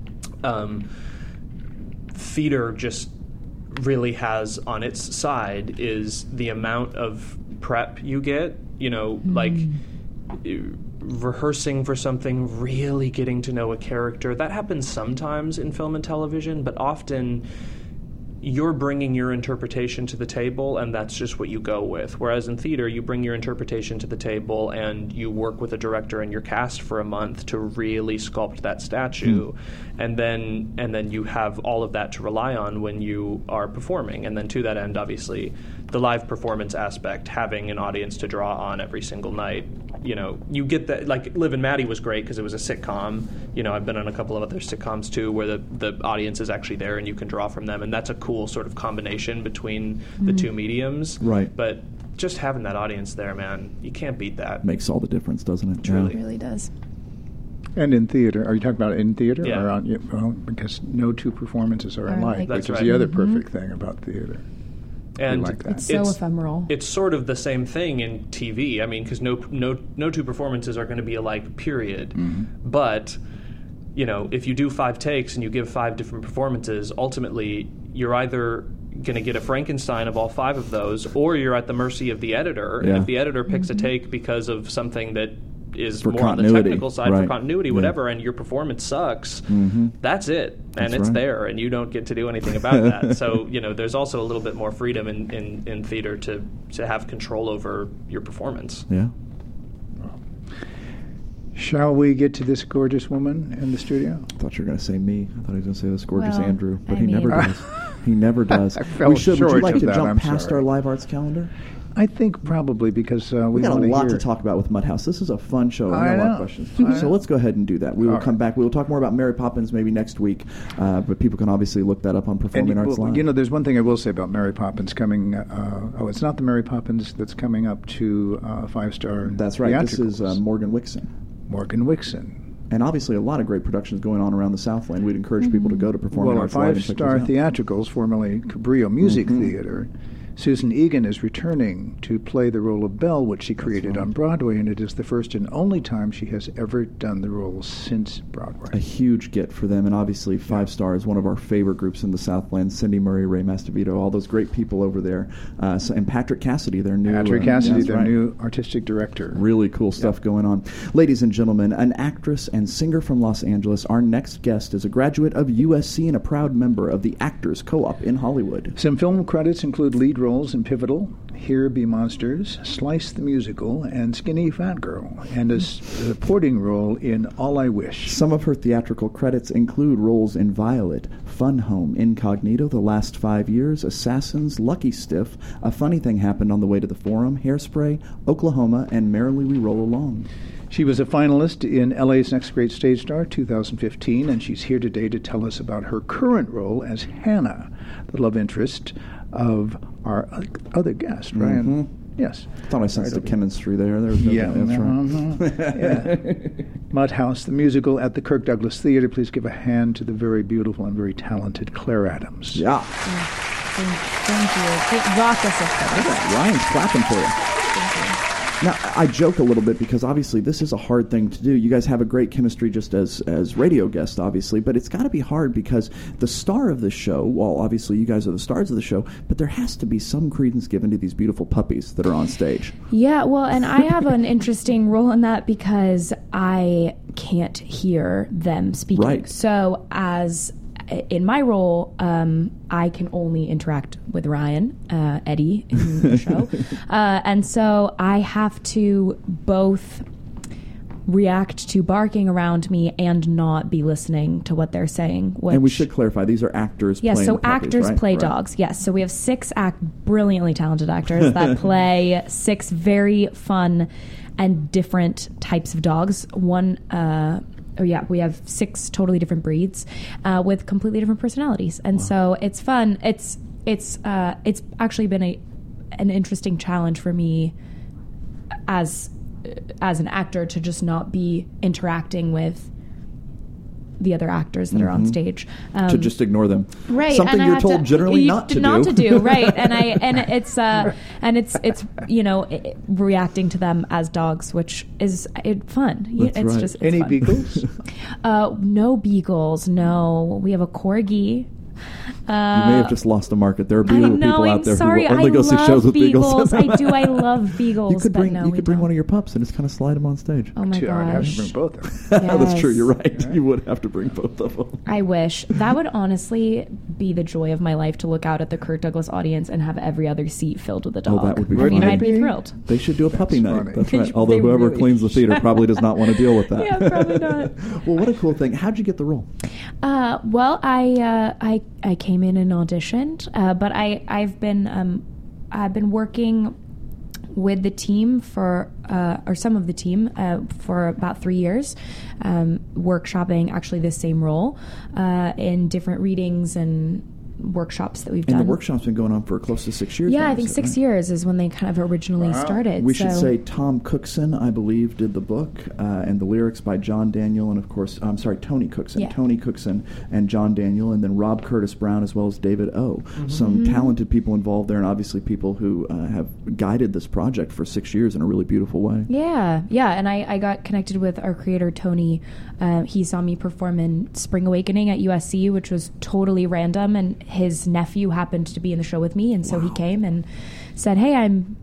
theater just really has on its side is the amount of prep you get. Like rehearsing for something, really getting to know a character. That happens sometimes in film and television, but often you're bringing your interpretation to the table, and that's just what you go with. Whereas in theater, you bring your interpretation to the table, and you work with a director and your cast for a month to really sculpt that statue, and then you have all of that to rely on when you are performing. And then to that end, obviously, the live performance aspect, having an audience to draw on every single night. You get that. Like Liv and Maddie was great because it was a sitcom. I've been on a couple of other sitcoms too, where the audience is actually there and you can draw from them, and that's a cool sort of combination between the two mediums. Right. But just having that audience there, man, you can't beat that. Makes all the difference, doesn't it? Truly. It really does. And in theater, are you talking about in theater? Yeah. Or well, because no two performances are Are alike, alike. That's which is right. the other perfect thing about theater. And like that. It's so ephemeral. It's sort of the same thing in TV. I mean, because no two performances are going to be alike, period. Mm-hmm. But if you do 5 takes and you give 5 different performances, ultimately you're either going to get a Frankenstein of all 5 of those, or you're at the mercy of the editor. Yeah. And if the editor picks a take because of something that is For more on the continuity, technical side, right. for continuity, Yeah. whatever, and your performance sucks, that's it. And That's it's right. there, and you don't get to do anything about that. So, there's also a little bit more freedom in theater to have control over your performance. Yeah. Shall we get to this gorgeous woman in the studio? I thought you were going to say me. I thought he was going to say this gorgeous Well, Andrew, but I he never mean- does. He never does. I fell Would you short like of to that, jump I'm past sorry. our live arts calendar? I think probably because we We got a want lot hear. to talk about with Mudhouse. This is a fun show. I I know a lot of know. questions. I So know. let's go ahead and do that. We will All come right. back. We will talk more about Mary Poppins maybe next week, but people can obviously look that up on And Performing Arts Live. there's one thing I will say about Mary Poppins coming. It's not the Mary Poppins that's coming up to 5-star. That's right. This is theatricals. Morgan Wixon. Morgan Wixon. And obviously a lot of great productions going on around the Southland. We'd encourage people to go to Performing Well, our Arts Live and check those five-star out. theatricals, formerly Cabrillo Music Theater, Susan Egan is returning to play the role of Belle, which she created on Broadway, and it is the first and only time she has ever done the role since Broadway. A huge get for them, and obviously Five Star is one of our favorite groups in the Southland. Cindy Murray, Ray Mastavito, all those great people over there, and Patrick Cassidy, their new Patrick Cassidy, that's their right. new artistic director. Really cool stuff going on. Ladies and gentlemen, an actress and singer from Los Angeles. Our next guest is a graduate of USC and a proud member of the Actors Co-op in Hollywood. Some film credits include lead roles in Pivotal, Here Be Monsters, Slice the Musical, and Skinny Fat Girl, and a supporting role in All I Wish. Some of her theatrical credits include roles in Violet, Fun Home, Incognito, The Last 5 Years, Assassins, Lucky Stiff, A Funny Thing Happened on the Way to the Forum, Hairspray, Oklahoma, and Merrily We Roll Along. She was a finalist in LA's Next Great Stage Star 2015, and she's here today to tell us about her current role as Hannah, the love interest of our other guest, Ryan. Yes. I thought I sensed the chemistry there. There was no Yeah, doubt. That's right. yeah. Mutt House, the musical at the Kirk Douglas Theater. Please give a hand to the very beautiful and very talented Claire Adams. Yeah. Thank you. Raucous of course. Ryan's clapping for you. Now, I joke a little bit because obviously this is a hard thing to do. You guys have a great chemistry just as radio guests, obviously, but it's got to be hard because the star of the show, well, obviously you guys are the stars of the show, but there has to be some credence given to these beautiful puppies that are on stage. Yeah, well, and I have an interesting role in that because I can't hear them speaking. Right. So in my role, I can only interact with Ryan, Eddie, in the show. And so I have to both react to barking around me and not be listening to what they're saying. And we should clarify, these are actors Yes, playing so the puppies, actors right? play Right. dogs. Yes, so we have 6 brilliantly talented actors that play 6 very fun and different types of dogs. We have 6 totally different breeds with completely different personalities, and so it's fun. It's actually been an interesting challenge for me as an actor to just not be interacting with the other actors that are on stage. To just ignore them. Right. Something and you're told generally not to do. Right. And it's reacting to them as dogs, which is fun. That's it's right. just it's Any fun. beagles? No beagles. No. We have a corgi. You may have just lost a market. There are beautiful people out there sorry. who will only go see shows with beagles. I do. I love beagles. You could but bring no, you we could bring don't. one of your pups and just kind of slide them on stage. Oh my I'd have to gosh. bring both of them. That's true. Yes. You're right. You would have to bring both of them. I wish. That would honestly be the joy of my life, to look out at the Kirk Douglas audience and have every other seat filled with a dog. that would be I mean, fun. I'd be thrilled. They should do a puppy night. funny. That's right. They Although whoever really cleans the theater probably does not want to deal with that. Yeah, probably not. Well, what a cool thing. How'd you get the role? Well, I came in and auditioned, but I've been working with the team or some of the team for about 3 years, workshopping actually this same role in different readings and workshops that we've And done. the workshop's been going on for close to 6 years. Yeah, now, I think is that 6 right? years is when they kind of originally started. We should so- say Tom Cookson, I believe, did the book, and the lyrics by John Daniel, and of course, Tony Cookson. Yeah. Tony Cookson and John Daniel, and then Rob Curtis Brown as well as David O. Mm-hmm. Some talented people involved there, and obviously people who have guided this project for 6 years in a really beautiful way. Yeah, and I got connected with our creator, Tony. He saw me perform in Spring Awakening at USC, which was totally random, and his nephew happened to be in the show with me, and so he came and said, hey,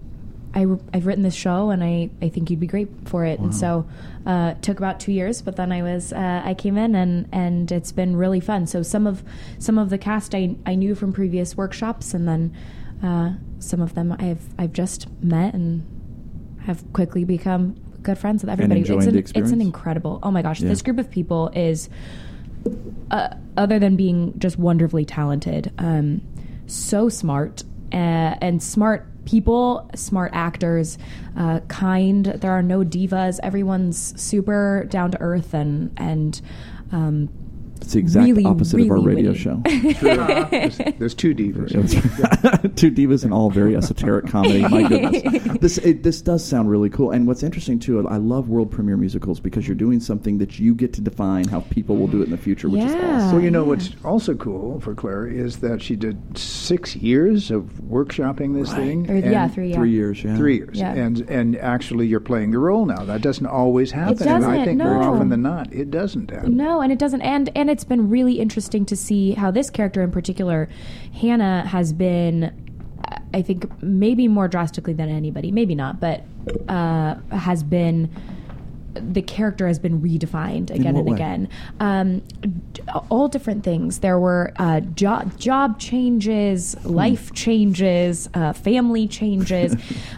I've written this show, and I think you'd be great for it. And so it took about 2 years, but then I came in, and it's been really fun. So some of the cast I knew from previous workshops, and then some of them I've just met and have quickly become good friends with everybody. enjoying the It's experience? an incredible. Oh my gosh, Yeah. this group of people is, other than being just wonderfully talented, so smart and smart people, smart actors, kind. There are no divas. Everyone's super down to earth and It's the exact really, opposite of our really radio witty. show. There's two divas. Two divas and all very esoteric comedy. My goodness, this does sound really cool. And what's interesting too, I love world premiere musicals because you're doing something that you get to define how people will do it in the future, which is Yeah. awesome. Well, you know what's also cool for Claire is that she did 6 years of workshopping this thing. Or, yeah, 3 years. 3 years, yeah. 3 years, Yeah. and actually you're playing the role now. That doesn't always happen. And I doesn't, think very no. often than not, it doesn't happen. No, and it doesn't. And it's been really interesting to see how this character in particular, Hannah, has been, I think, maybe more drastically than anybody, maybe not, but has been, the character has been redefined again and what way? again. All different things. There were job changes, life changes, family changes,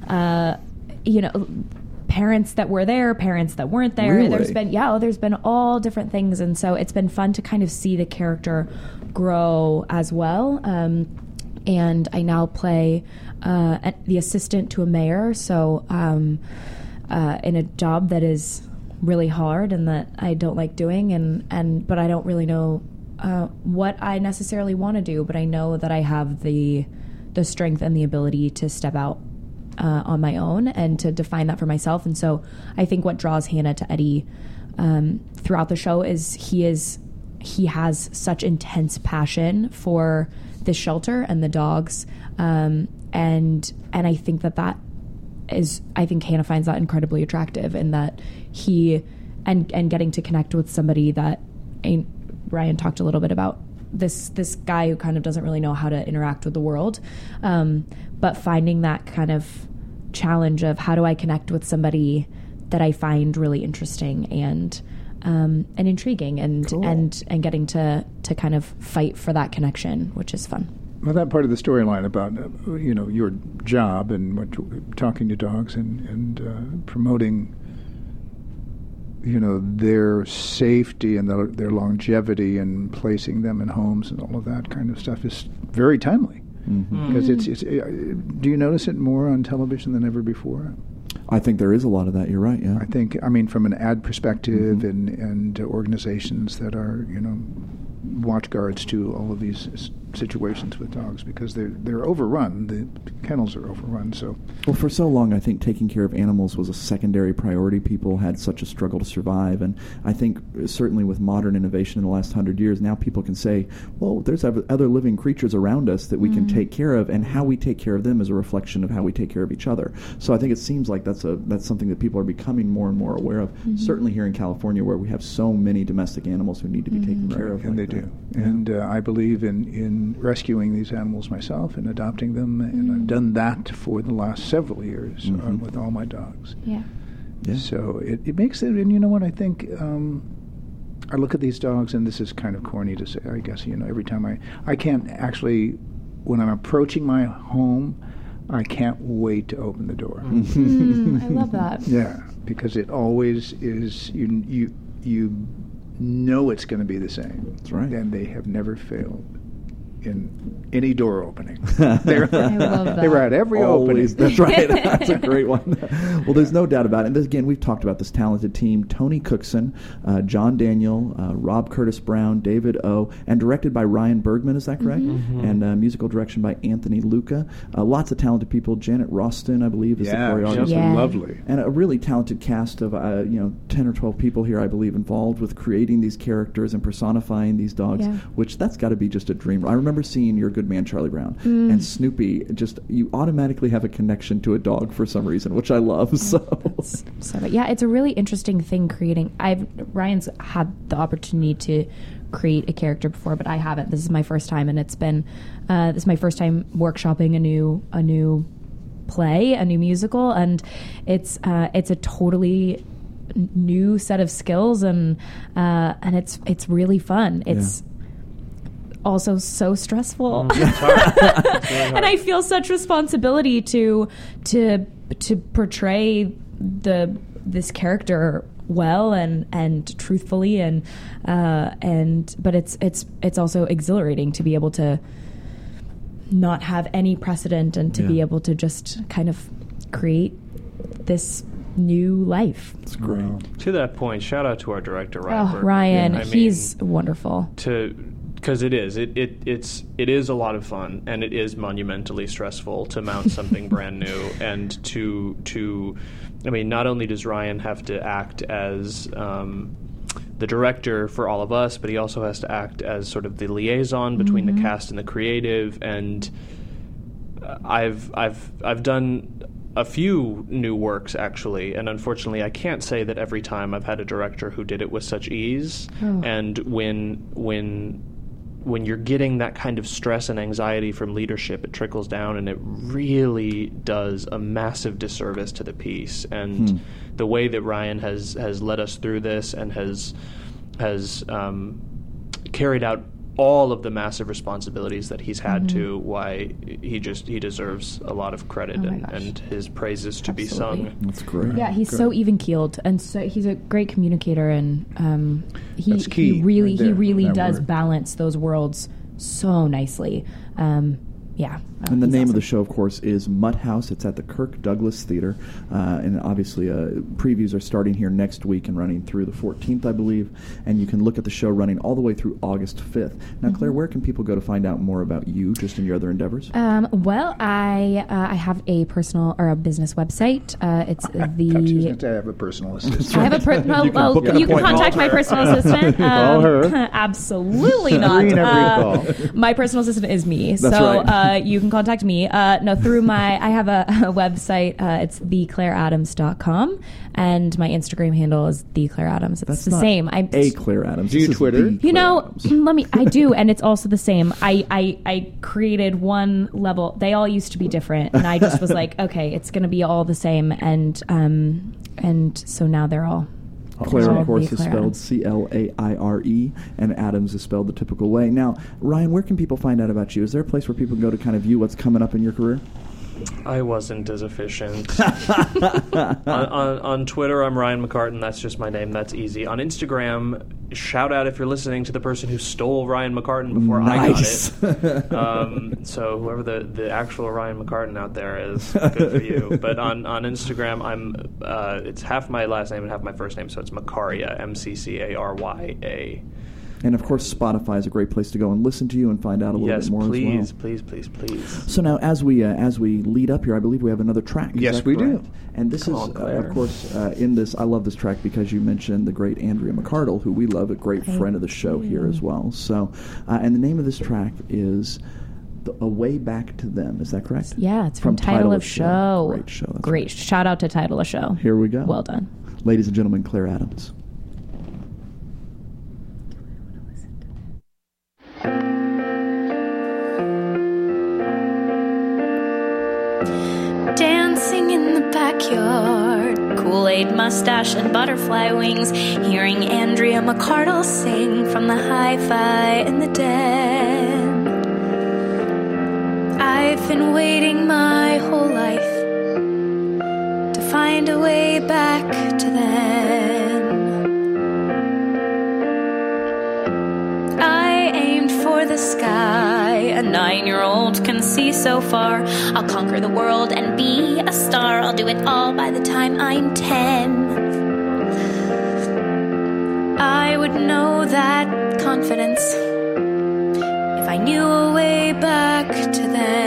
parents that were there, parents that weren't there. Really? There's been all different things, and so it's been fun to kind of see the character grow as well. And I now play the assistant to a mayor, so in a job that is really hard and that I don't like doing, but I don't really know what I necessarily want to do, but I know that I have the strength and the ability to step out on my own and to define that for myself. And so I think what draws Hannah to Eddie throughout the show is he has such intense passion for this shelter and the dogs, and I think that is, I think Hannah finds that incredibly attractive, and that he and getting to connect with somebody that Ryan talked a little bit about, this guy who kind of doesn't really know how to interact with the world, but finding that kind of challenge of how do I connect with somebody that I find really interesting and intriguing, and Cool. and getting to kind of fight for that connection, which is fun. Well, that part of the storyline about your job and talking to dogs and promoting their safety and their longevity and placing them in homes and all of that kind of stuff is very timely. Because it's do you notice it more on television than ever before? I think there is a lot of that. You're right. Yeah. I mean, from an ad perspective and organizations that are, watch guards to all of these situations with dogs, because they're overrun. The kennels are overrun. So, Well, for so long, I think taking care of animals was a secondary priority. People had such a struggle to survive, and I think certainly with modern innovation in the last 100 years, now people can say, well, there's other living creatures around us that we can take care of, and how we take care of them is a reflection of how we take care of each other. So I think it seems like that's something that people are becoming more and more aware of, certainly here in California, where we have so many domestic animals who need to be taken care of. and like they that. do. And I believe in rescuing these animals myself and adopting them, and I've done that for the last several years with all my dogs. Yeah. Yeah. So it makes it, and you know what, I think I look at these dogs, and this is kind of corny to say, I guess, every time I can't actually, when I'm approaching my home, I can't wait to open the door. I love that. Yeah, because it always is, you know it's going to be the same. That's right. And they have never failed in any door opening. I love that. They were at every Always. opening. That's right. That's a great one. Well, there's no doubt about it. And this, again, we've talked about this talented team: Tony Cookson, John Daniel, Rob Curtis Brown, David O, and directed by Ryan Bergman. Is that correct? And musical direction by Anthony Luca. Lots of talented people. Janet Roston, I believe, is the choreographer. just Yeah. lovely. And a really talented cast of 10 or 12 people here, I believe, involved with creating these characters and personifying these dogs. Yeah. Which that's got to be just a dream. I remember seeing Your Good Man Charlie Brown and Snoopy. Just you automatically have a connection to a dog for some reason, which I love. So But yeah, it's a really interesting thing creating. Ryan's had the opportunity to create a character before, but I haven't. This is my first time, and it's been this is my first time workshopping a new play, a new musical, and it's a totally new set of skills, and it's really fun. It's also so stressful, and I feel such responsibility to portray this character well and truthfully, but it's also exhilarating to be able to not have any precedent and to be able to just kind of create this new life. It's great. Wow. To that point, shout out to our director, Ryan. Bergman. Ryan, I mean, he's wonderful. Because it is a lot of fun, and it is monumentally stressful to mount something brand new, and to I mean, not only does Ryan have to act as the director for all of us, but he also has to act as sort of the liaison between the cast and the creative. And I've done a few new works, actually, and unfortunately I can't say that every time I've had a director who did it with such ease. And when you're getting that kind of stress and anxiety from leadership, it trickles down, and it really does a massive disservice to the piece. And the way that Ryan has led us through this and has carried out all of the massive responsibilities that he's had to, why he deserves a lot of credit and his praises to be sung. That's great. Yeah, he's so even keeled, and so he's a great communicator, and That's key he really right there, he that does word. balance those worlds so nicely. Yeah. And the he's name of awesome. the show, of course, is Mutt House. It's at the Kirk Douglas Theater. And obviously, previews are starting here next week and running through the 14th, I believe. And you can look at the show running all the way through August 5th. Now, Claire, where can people go to find out more about you, just in your other endeavors? Well, I have a personal or a business website. It's I thought she was the. going to have a personal assistant. I have a book an you can appointment. contact my personal assistant. Call her. Absolutely not. Screen every call. My personal assistant is me, That's so right. you can contact me. No, through my I have a website. It's theclaireadams.com, and my Instagram handle is theclaireadams. It's That's the not same. A Claire Adams. Do you This is Twitter? the You Claire know, Adams. I do, and it's also the same. I created one level. They all used to be different, and I just was like, okay, it's going to be all the same, and so now they're all. Claire, all of course, the is Claire spelled Adams. Claire, and Adams is spelled the typical way. Now, Ryan, where can people find out about you? Is there a place where people can go to kind of view what's coming up in your career? I wasn't as efficient. on Twitter, I'm Ryan McCartan. That's just my name. That's easy. On Instagram, shout out if you're listening to the person who stole Ryan McCartan before Nice. I got it. So whoever the actual Ryan McCartan out there is, good for you. But on Instagram, it's half my last name and half my first name, so it's Macarya, McCarya. And, of course, Spotify is a great place to go and listen to you and find out a little Yes, bit more please, as well. please. So now, as we lead up here, I believe we have another track. Is Yes, that we do. correct? And this Come is, on, Claire. of course, in this. I love this track because you mentioned the great Andrea McCardle, who we love, a great friend of the show here as well. So, and the name of this track is "A Way Back to Them." Is that correct? Yeah, it's from Title of Show. Great show. That's Great. right. Shout out to Title of Show. Here we go. Well done. Ladies and gentlemen, Claire Adams. Dancing in the backyard, Kool-Aid mustache and butterfly wings, hearing Andrea McCardle sing from the hi-fi in the den. I've been waiting my whole life to find a way back to then. I aimed for the sky, a 9-year-old can see so far. I'll conquer the world and be a star. I'll do it all by the time I'm 10. I would know that confidence if I knew a way back to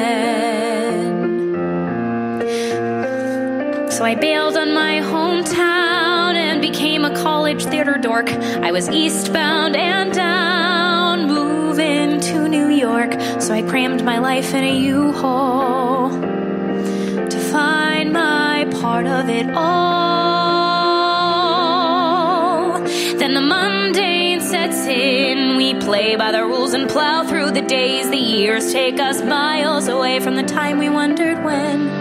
then. So I bailed on my hometown and became a college theater dork. I was eastbound and down, moving to New York. So I crammed my life in a U-Haul to find my part of it all. Then the mundane sets in. We play by the rules and plow through the days. The years take us miles away from the time we wondered when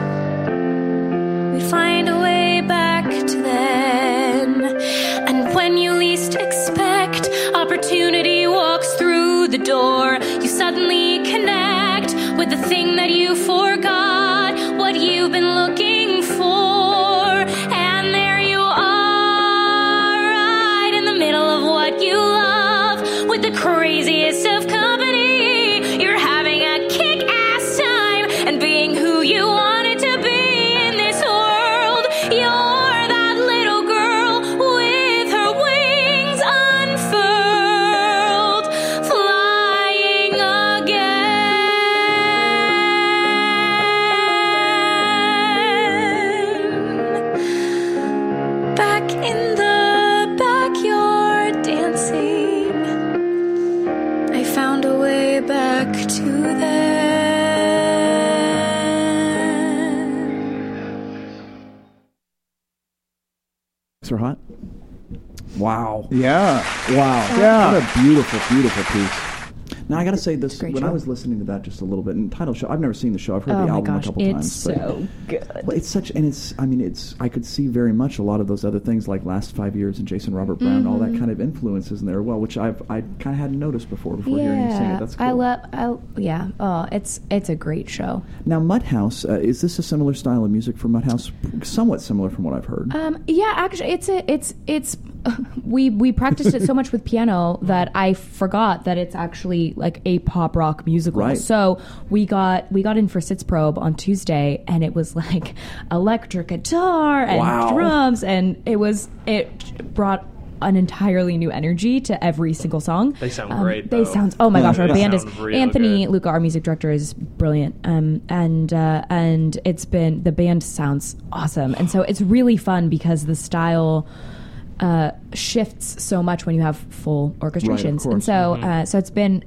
we'd find a way back to then. And when you least expect, opportunity walks through the door. You suddenly connect with the thing that you forgot, what you've been looking for. And there you are, right in the middle of what you love, with the craziest of company. You're having a kick-ass time and being who you wanted to be in this world. You're Wow. Yeah. Wow. Yeah. What a beautiful, beautiful piece. Now, I got to say this, great when show. I was listening to that just a little bit, and title show, I've never seen the show. I've heard Oh the my album gosh, a couple it's times. so good. Well, it's such, and it's, I mean, it's, I could see very much a lot of those other things like Last 5 Years and Jason Robert Brown, all that kind of influences in there, well, which I kind of hadn't noticed before hearing you sing it. That's cool. Oh, it's a great show. Now, Mudhouse, is this a similar style of music for Mudhouse? Somewhat similar from what I've heard. Yeah, actually, it's we practiced it so much with piano that I forgot that it's actually like a pop rock musical. Right. So we got in for Sitzprobe on Tuesday, and it was like electric guitar and Wow. drums, and it brought an entirely new energy to every single song. They sound great, They though. sound. Oh my gosh, our They band is sound real Anthony good. Luca, our music director, is brilliant. And it's been, the band sounds awesome, and so it's really fun because the style shifts so much when you have full orchestrations, course. and so so it's been,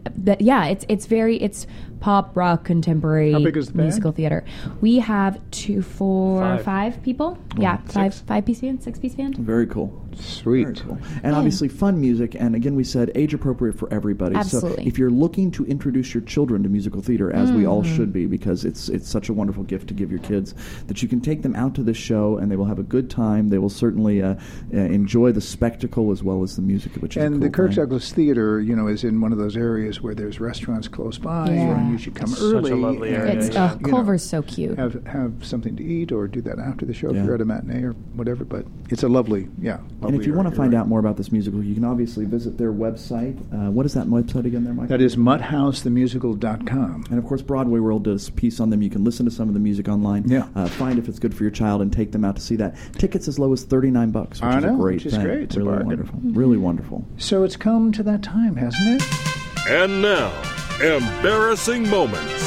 it's pop rock contemporary How big is the band? musical theater. We have 5. 5 people. Yeah, five piece band, 6 piece band. Very cool. Sweet. Very cool. And obviously fun music, and again we said age appropriate for everybody. Absolutely. So if you're looking to introduce your children to musical theater, as we all should be, because it's such a wonderful gift to give your kids, that you can take them out to this show and they will have a good time. They will certainly enjoy the spectacle as well as the music, which is a And cool the Kirk thing. Douglas Theater, is in one of those areas where there's restaurants close by, Yeah. and you should come It's early. such a lovely area. and, It's Yeah. Culver's so cute. have something to eat, or do that after the show Yeah. if you're at a matinee or whatever. But it's a lovely, And if you want to area, find right. out more about this musical, you can obviously visit their website. What is that website again there, Mike? That is mudhousethemusical.com. And of course, Broadway World does a piece on them. You can listen to some of the music online. Yeah. Find if it's good for your child and take them out to see that. Tickets as low as $39, which I is know, a great which is thing. great. It's a really bargain. wonderful. Really wonderful. So it's come to that time, hasn't it? And now, embarrassing moments.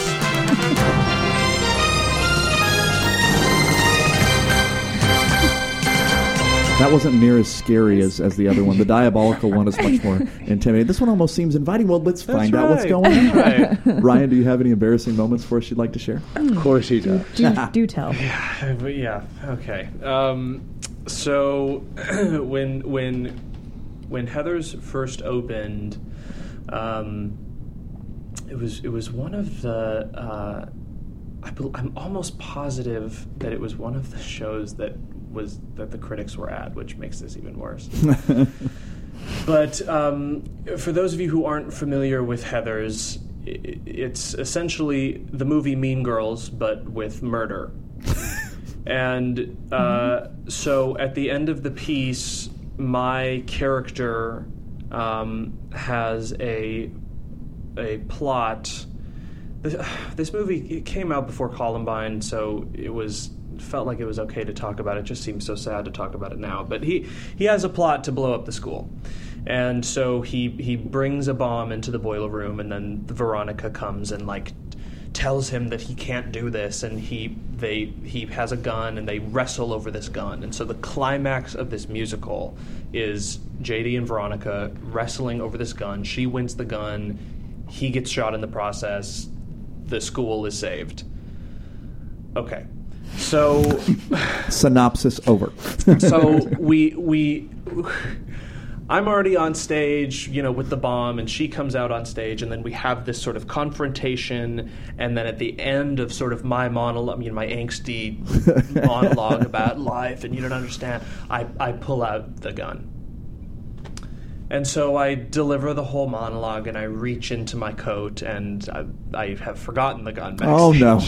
That wasn't near as scary as the other one. The diabolical one is much more intimidating. This one almost seems inviting. Well, let's find out what's going on. Right. Ryan, do you have any embarrassing moments for us you'd like to share? Of course he does. Do tell. But yeah, okay. So when Heather's first opened, it was one of the. I'm almost positive that it was one of the shows that the critics were at, which makes this even worse. But for those of you who aren't familiar with Heather's, it's essentially the movie Mean Girls, but with murder. And so at the end of the piece, my character has a plot. This movie came out before Columbine, so felt like it was okay to talk about it. It just seems so sad to talk about it now. But he has a plot to blow up the school. And so he brings a bomb into the boiler room, and then Veronica comes and tells him that he can't do this, and he has a gun, and they wrestle over this gun. And so the climax of this musical is JD and Veronica wrestling over this gun. She wins the gun. He gets shot in the process. The school is saved. Okay. So Synopsis over. so I'm already on stage, with the bomb, and she comes out on stage, and then we have this sort of confrontation, and then at the end of sort of my monologue, my angsty monologue about life, and you don't understand, I pull out the gun. And so I deliver the whole monologue, and I reach into my coat, and I have forgotten the gun backstage. Oh, no.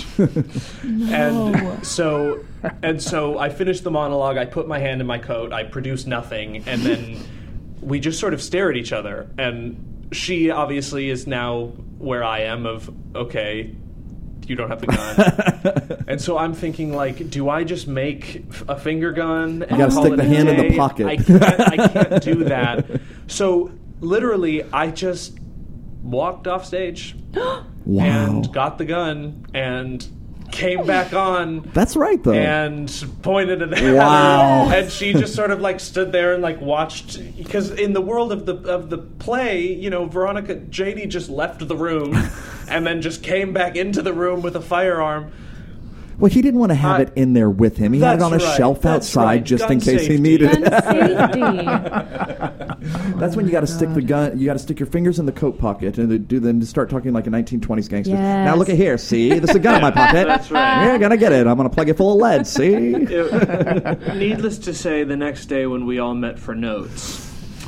And so I finish the monologue, I put my hand in my coat, I produce nothing, and then we just sort of stare at each other. And she obviously is now where I am of, okay, you don't have the gun. And so I'm thinking, do I just make a finger gun and You gotta call stick it the a hand in the day? pocket. I can't do that. So literally, I just walked off stage Wow. and got the gun and came back on. That's right, though. And pointed at her. Wow. And she just sort of stood there and watched, because in the world of the play, Veronica, JD just left the room and then just came back into the room with a firearm. Well, he didn't want to have it in there with him. He had it on a shelf outside just in case he needed it. That's when you got to stick the gun. You got to stick your fingers in the coat pocket and then start talking like a 1920s gangster. Yes. Now look at here. See, there's a gun in my pocket. That's right. You're gonna get it. I'm gonna plug it full of lead. See. Needless to say, the next day when we all met for notes,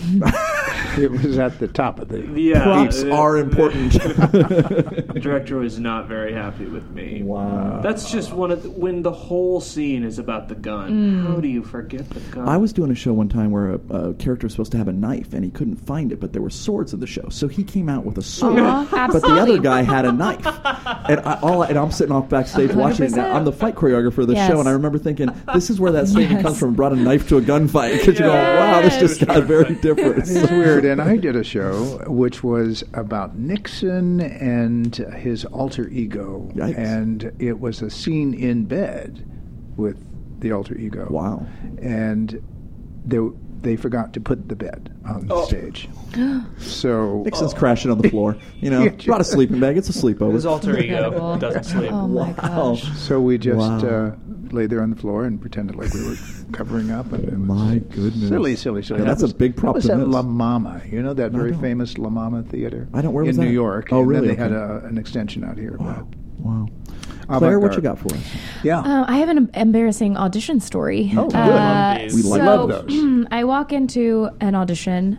It was at the top of the... Props are important. The director was not very happy with me. Wow. That's just when the whole scene is about the gun. How do you forget the gun? I was doing a show one time where a character was supposed to have a knife and he couldn't find it, but there were swords in the show. So he came out with a sword, but the other guy had a knife. And I'm sitting off backstage 100%. watching it. I'm the fight choreographer of the show, and I remember thinking, this is where that statement comes from, brought a knife to a gunfight. Because you're going, wow, this just got very different. It's weird. And I did a show which was about Nixon and his alter ego. Yikes. And it was a scene in bed with the alter ego. Wow. And they forgot to put the bed on the stage. So Nixon's crashing on the floor. Brought a sleeping bag. It's a sleepover. His alter ego Incredible. doesn't sleep. Oh my gosh. So we just Wow. lay there on the floor and pretended like we were covering up. And it was My goodness. silly. Yeah, that's a big prop That was to at miss. La Mama. You know that very don't. famous La Mama Theater? I don't. Where was in that? New York. Oh, and really? Then they had Okay. an extension out here. Wow. Wow. But Claire, what avant-garde. you got for us? Yeah. I have an embarrassing audition story. Oh, good. We love those. I walk into an audition,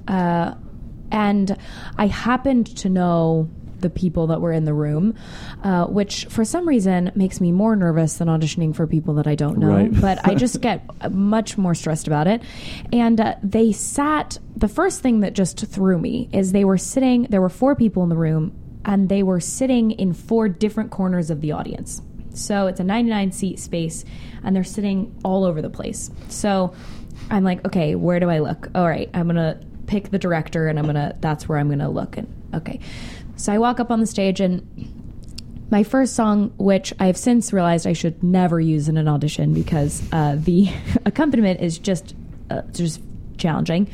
and I happened to know the people that were in the room, which for some reason makes me more nervous than auditioning for people that I don't know. Right. But I just get much more stressed about it. And they sat, the first thing that just threw me is they were sitting, there were 4 people in the room, and they were sitting in 4 different corners of the audience. So it's a 99-seat space, and they're sitting all over the place. So I'm like, okay, where do I look? All right, I'm going to pick the director, and that's where I'm going to look. And okay. So I walk up on the stage, and my first song, which I've since realized I should never use in an audition because the accompaniment is just challenging,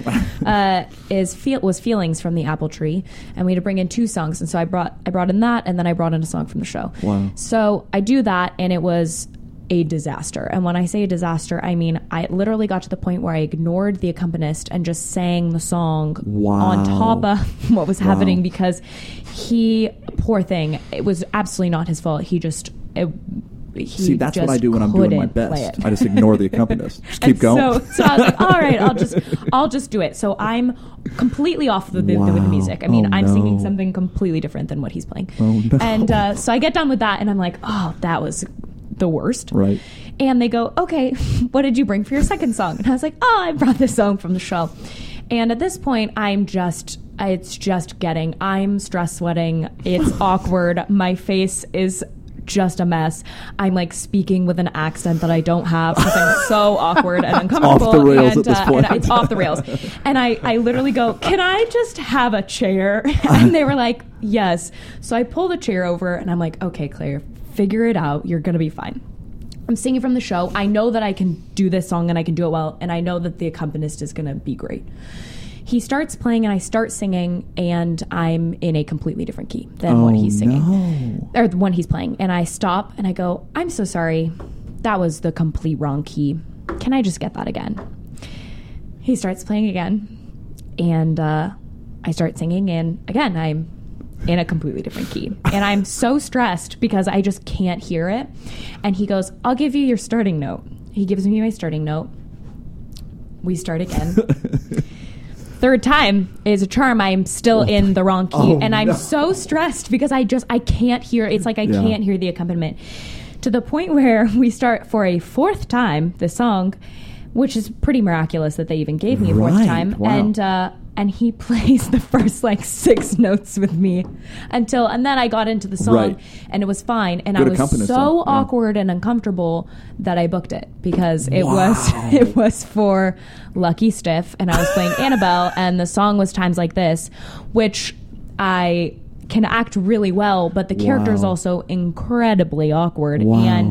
was Feelings from the Apple Tree, and we had to bring in 2 songs, and so I brought in that, and then I brought in a song from the show. Wow. So I do that, and it was a disaster. And when I say a disaster, I mean I literally got to the point where I ignored the accompanist and just sang the song on top of what was happening because he, poor thing, it was absolutely not his fault. He just... See, that's what I do when I'm doing my best. I just ignore the accompanist. Just keep going. So I was like, all right, I'll just do it. So I'm completely off with the music. I mean, I'm singing something completely different than what he's playing. Oh, no. And so I get done with that, and I'm like, oh, that was the worst. Right. And they go, okay, what did you bring for your second song? And I was like, oh, I brought this song from the show. And at this point, I'm stress sweating. It's awkward. My face is just a mess. I'm like speaking with an accent that I don't have because I'm so awkward and uncomfortable. Off the rails at this point. And it's off the rails. And I literally go, can I just have a chair? And they were like, yes. So I pull the chair over and I'm like, okay, Claire, figure it out. You're going to be fine. I'm singing from the show. I know that I can do this song and I can do it well. And I know that the accompanist is going to be great. He starts playing and I start singing, and I'm in a completely different key than what he's singing. Or the one he's playing. And I stop and I go, I'm so sorry. That was the complete wrong key. Can I just get that again? He starts playing again. And I start singing, and again, I'm in a completely different key. And I'm so stressed because I just can't hear it. And he goes, I'll give you your starting note. He gives me my starting note. We start again. Third time is a charm. I'm still in the wrong key. And I'm so stressed because I can't hear. It's like I can't hear the accompaniment. To the point where we start for a 4th time, the song, which is pretty miraculous that they even gave me a 4th time. Wow. And he plays the first 6 notes with me and then I got into the song and it was fine. And Good I was so awkward and uncomfortable that I booked it because it was for Lucky Stiff, and I was playing Annabelle, and the song was Times Like This, which I can act really well, but the character is also incredibly awkward. And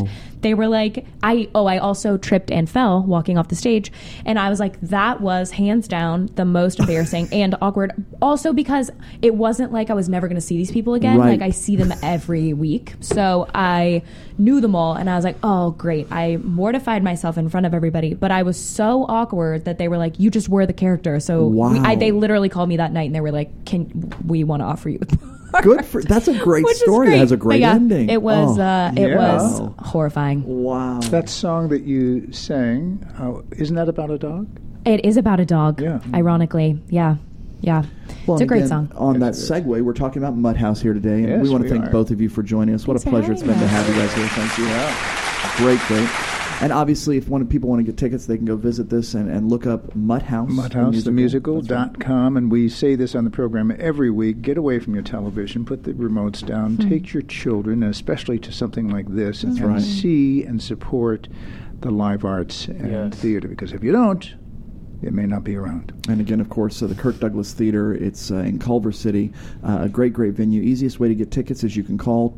They were like, I also tripped and fell walking off the stage. And I was like, that was hands down the most embarrassing and awkward. Also because it wasn't like I was never going to see these people again. Right. Like I see them every week. So I knew them all and I was like, oh, great. I mortified myself in front of everybody. But I was so awkward that they were like, you just were the character. So Wow. they literally called me that night and they were like, we want to offer you Good for that's a great Which is story. great. That has a But great yeah, ending. It was it Yeah. was horrifying. Wow. That song that you sang, isn't that about a dog? It is about a dog. Yeah. Ironically, yeah. Well, It's a great again, song. On that segue, we're talking about Mud House here today, and Yes, we want to we thank are. both of you for joining us. What Thanks a for pleasure it's been having to us. have you guys here. Thank you. Great. And obviously, if people want to get tickets, they can go visit this and look up Mud House. MudhouseTheMusical.com, and we say this on the program every week. Get away from your television, put the remotes down, take your children, especially to something like this, and right. see and support the live arts and theater, because if you don't, it may not be around. And again, of course, the Kirk Douglas Theater. It's in Culver City. A great venue. Easiest way to get tickets is you can call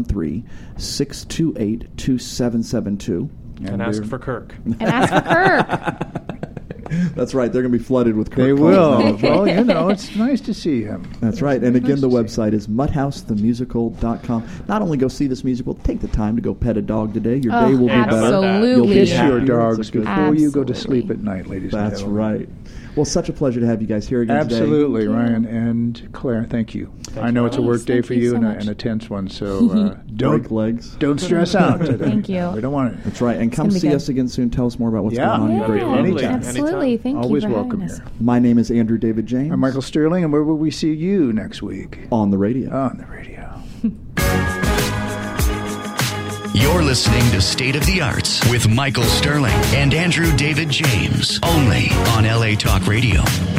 213-628-2772. And ask for Kirk. And ask for Kirk. That's right. They're going to be flooded with Kirk They calls will. now. Well, it's nice to see him. That's right. And again, Nice the to see website is mudhousethemusical.com. Not only go see this musical, take the time to go pet a dog today. Your day will be better. absolutely. You'll be Kiss happier. your dogs It's a good- before you go to Absolutely. sleep at night, ladies and That's gentlemen. right. Well, such a pleasure to have you guys here again today. Absolutely, Ryan and Claire. Thank you. I know it's a work day Thank for you you so and, much. and a tense one, so Break don't legs. stress out today. Thank you. We don't want it. That's right. And come gonna be see good. us again soon. Tell us more about what's Yeah. going on in your great Yeah. family. Anytime. Absolutely. Thank Always you for welcome having us. here. My name is Andrew David James. I'm Michael Sterling, and where will we see you next week? On the radio. On the radio. You're listening to State of the Arts with Michael Sterling and Andrew David James, only on LA Talk Radio.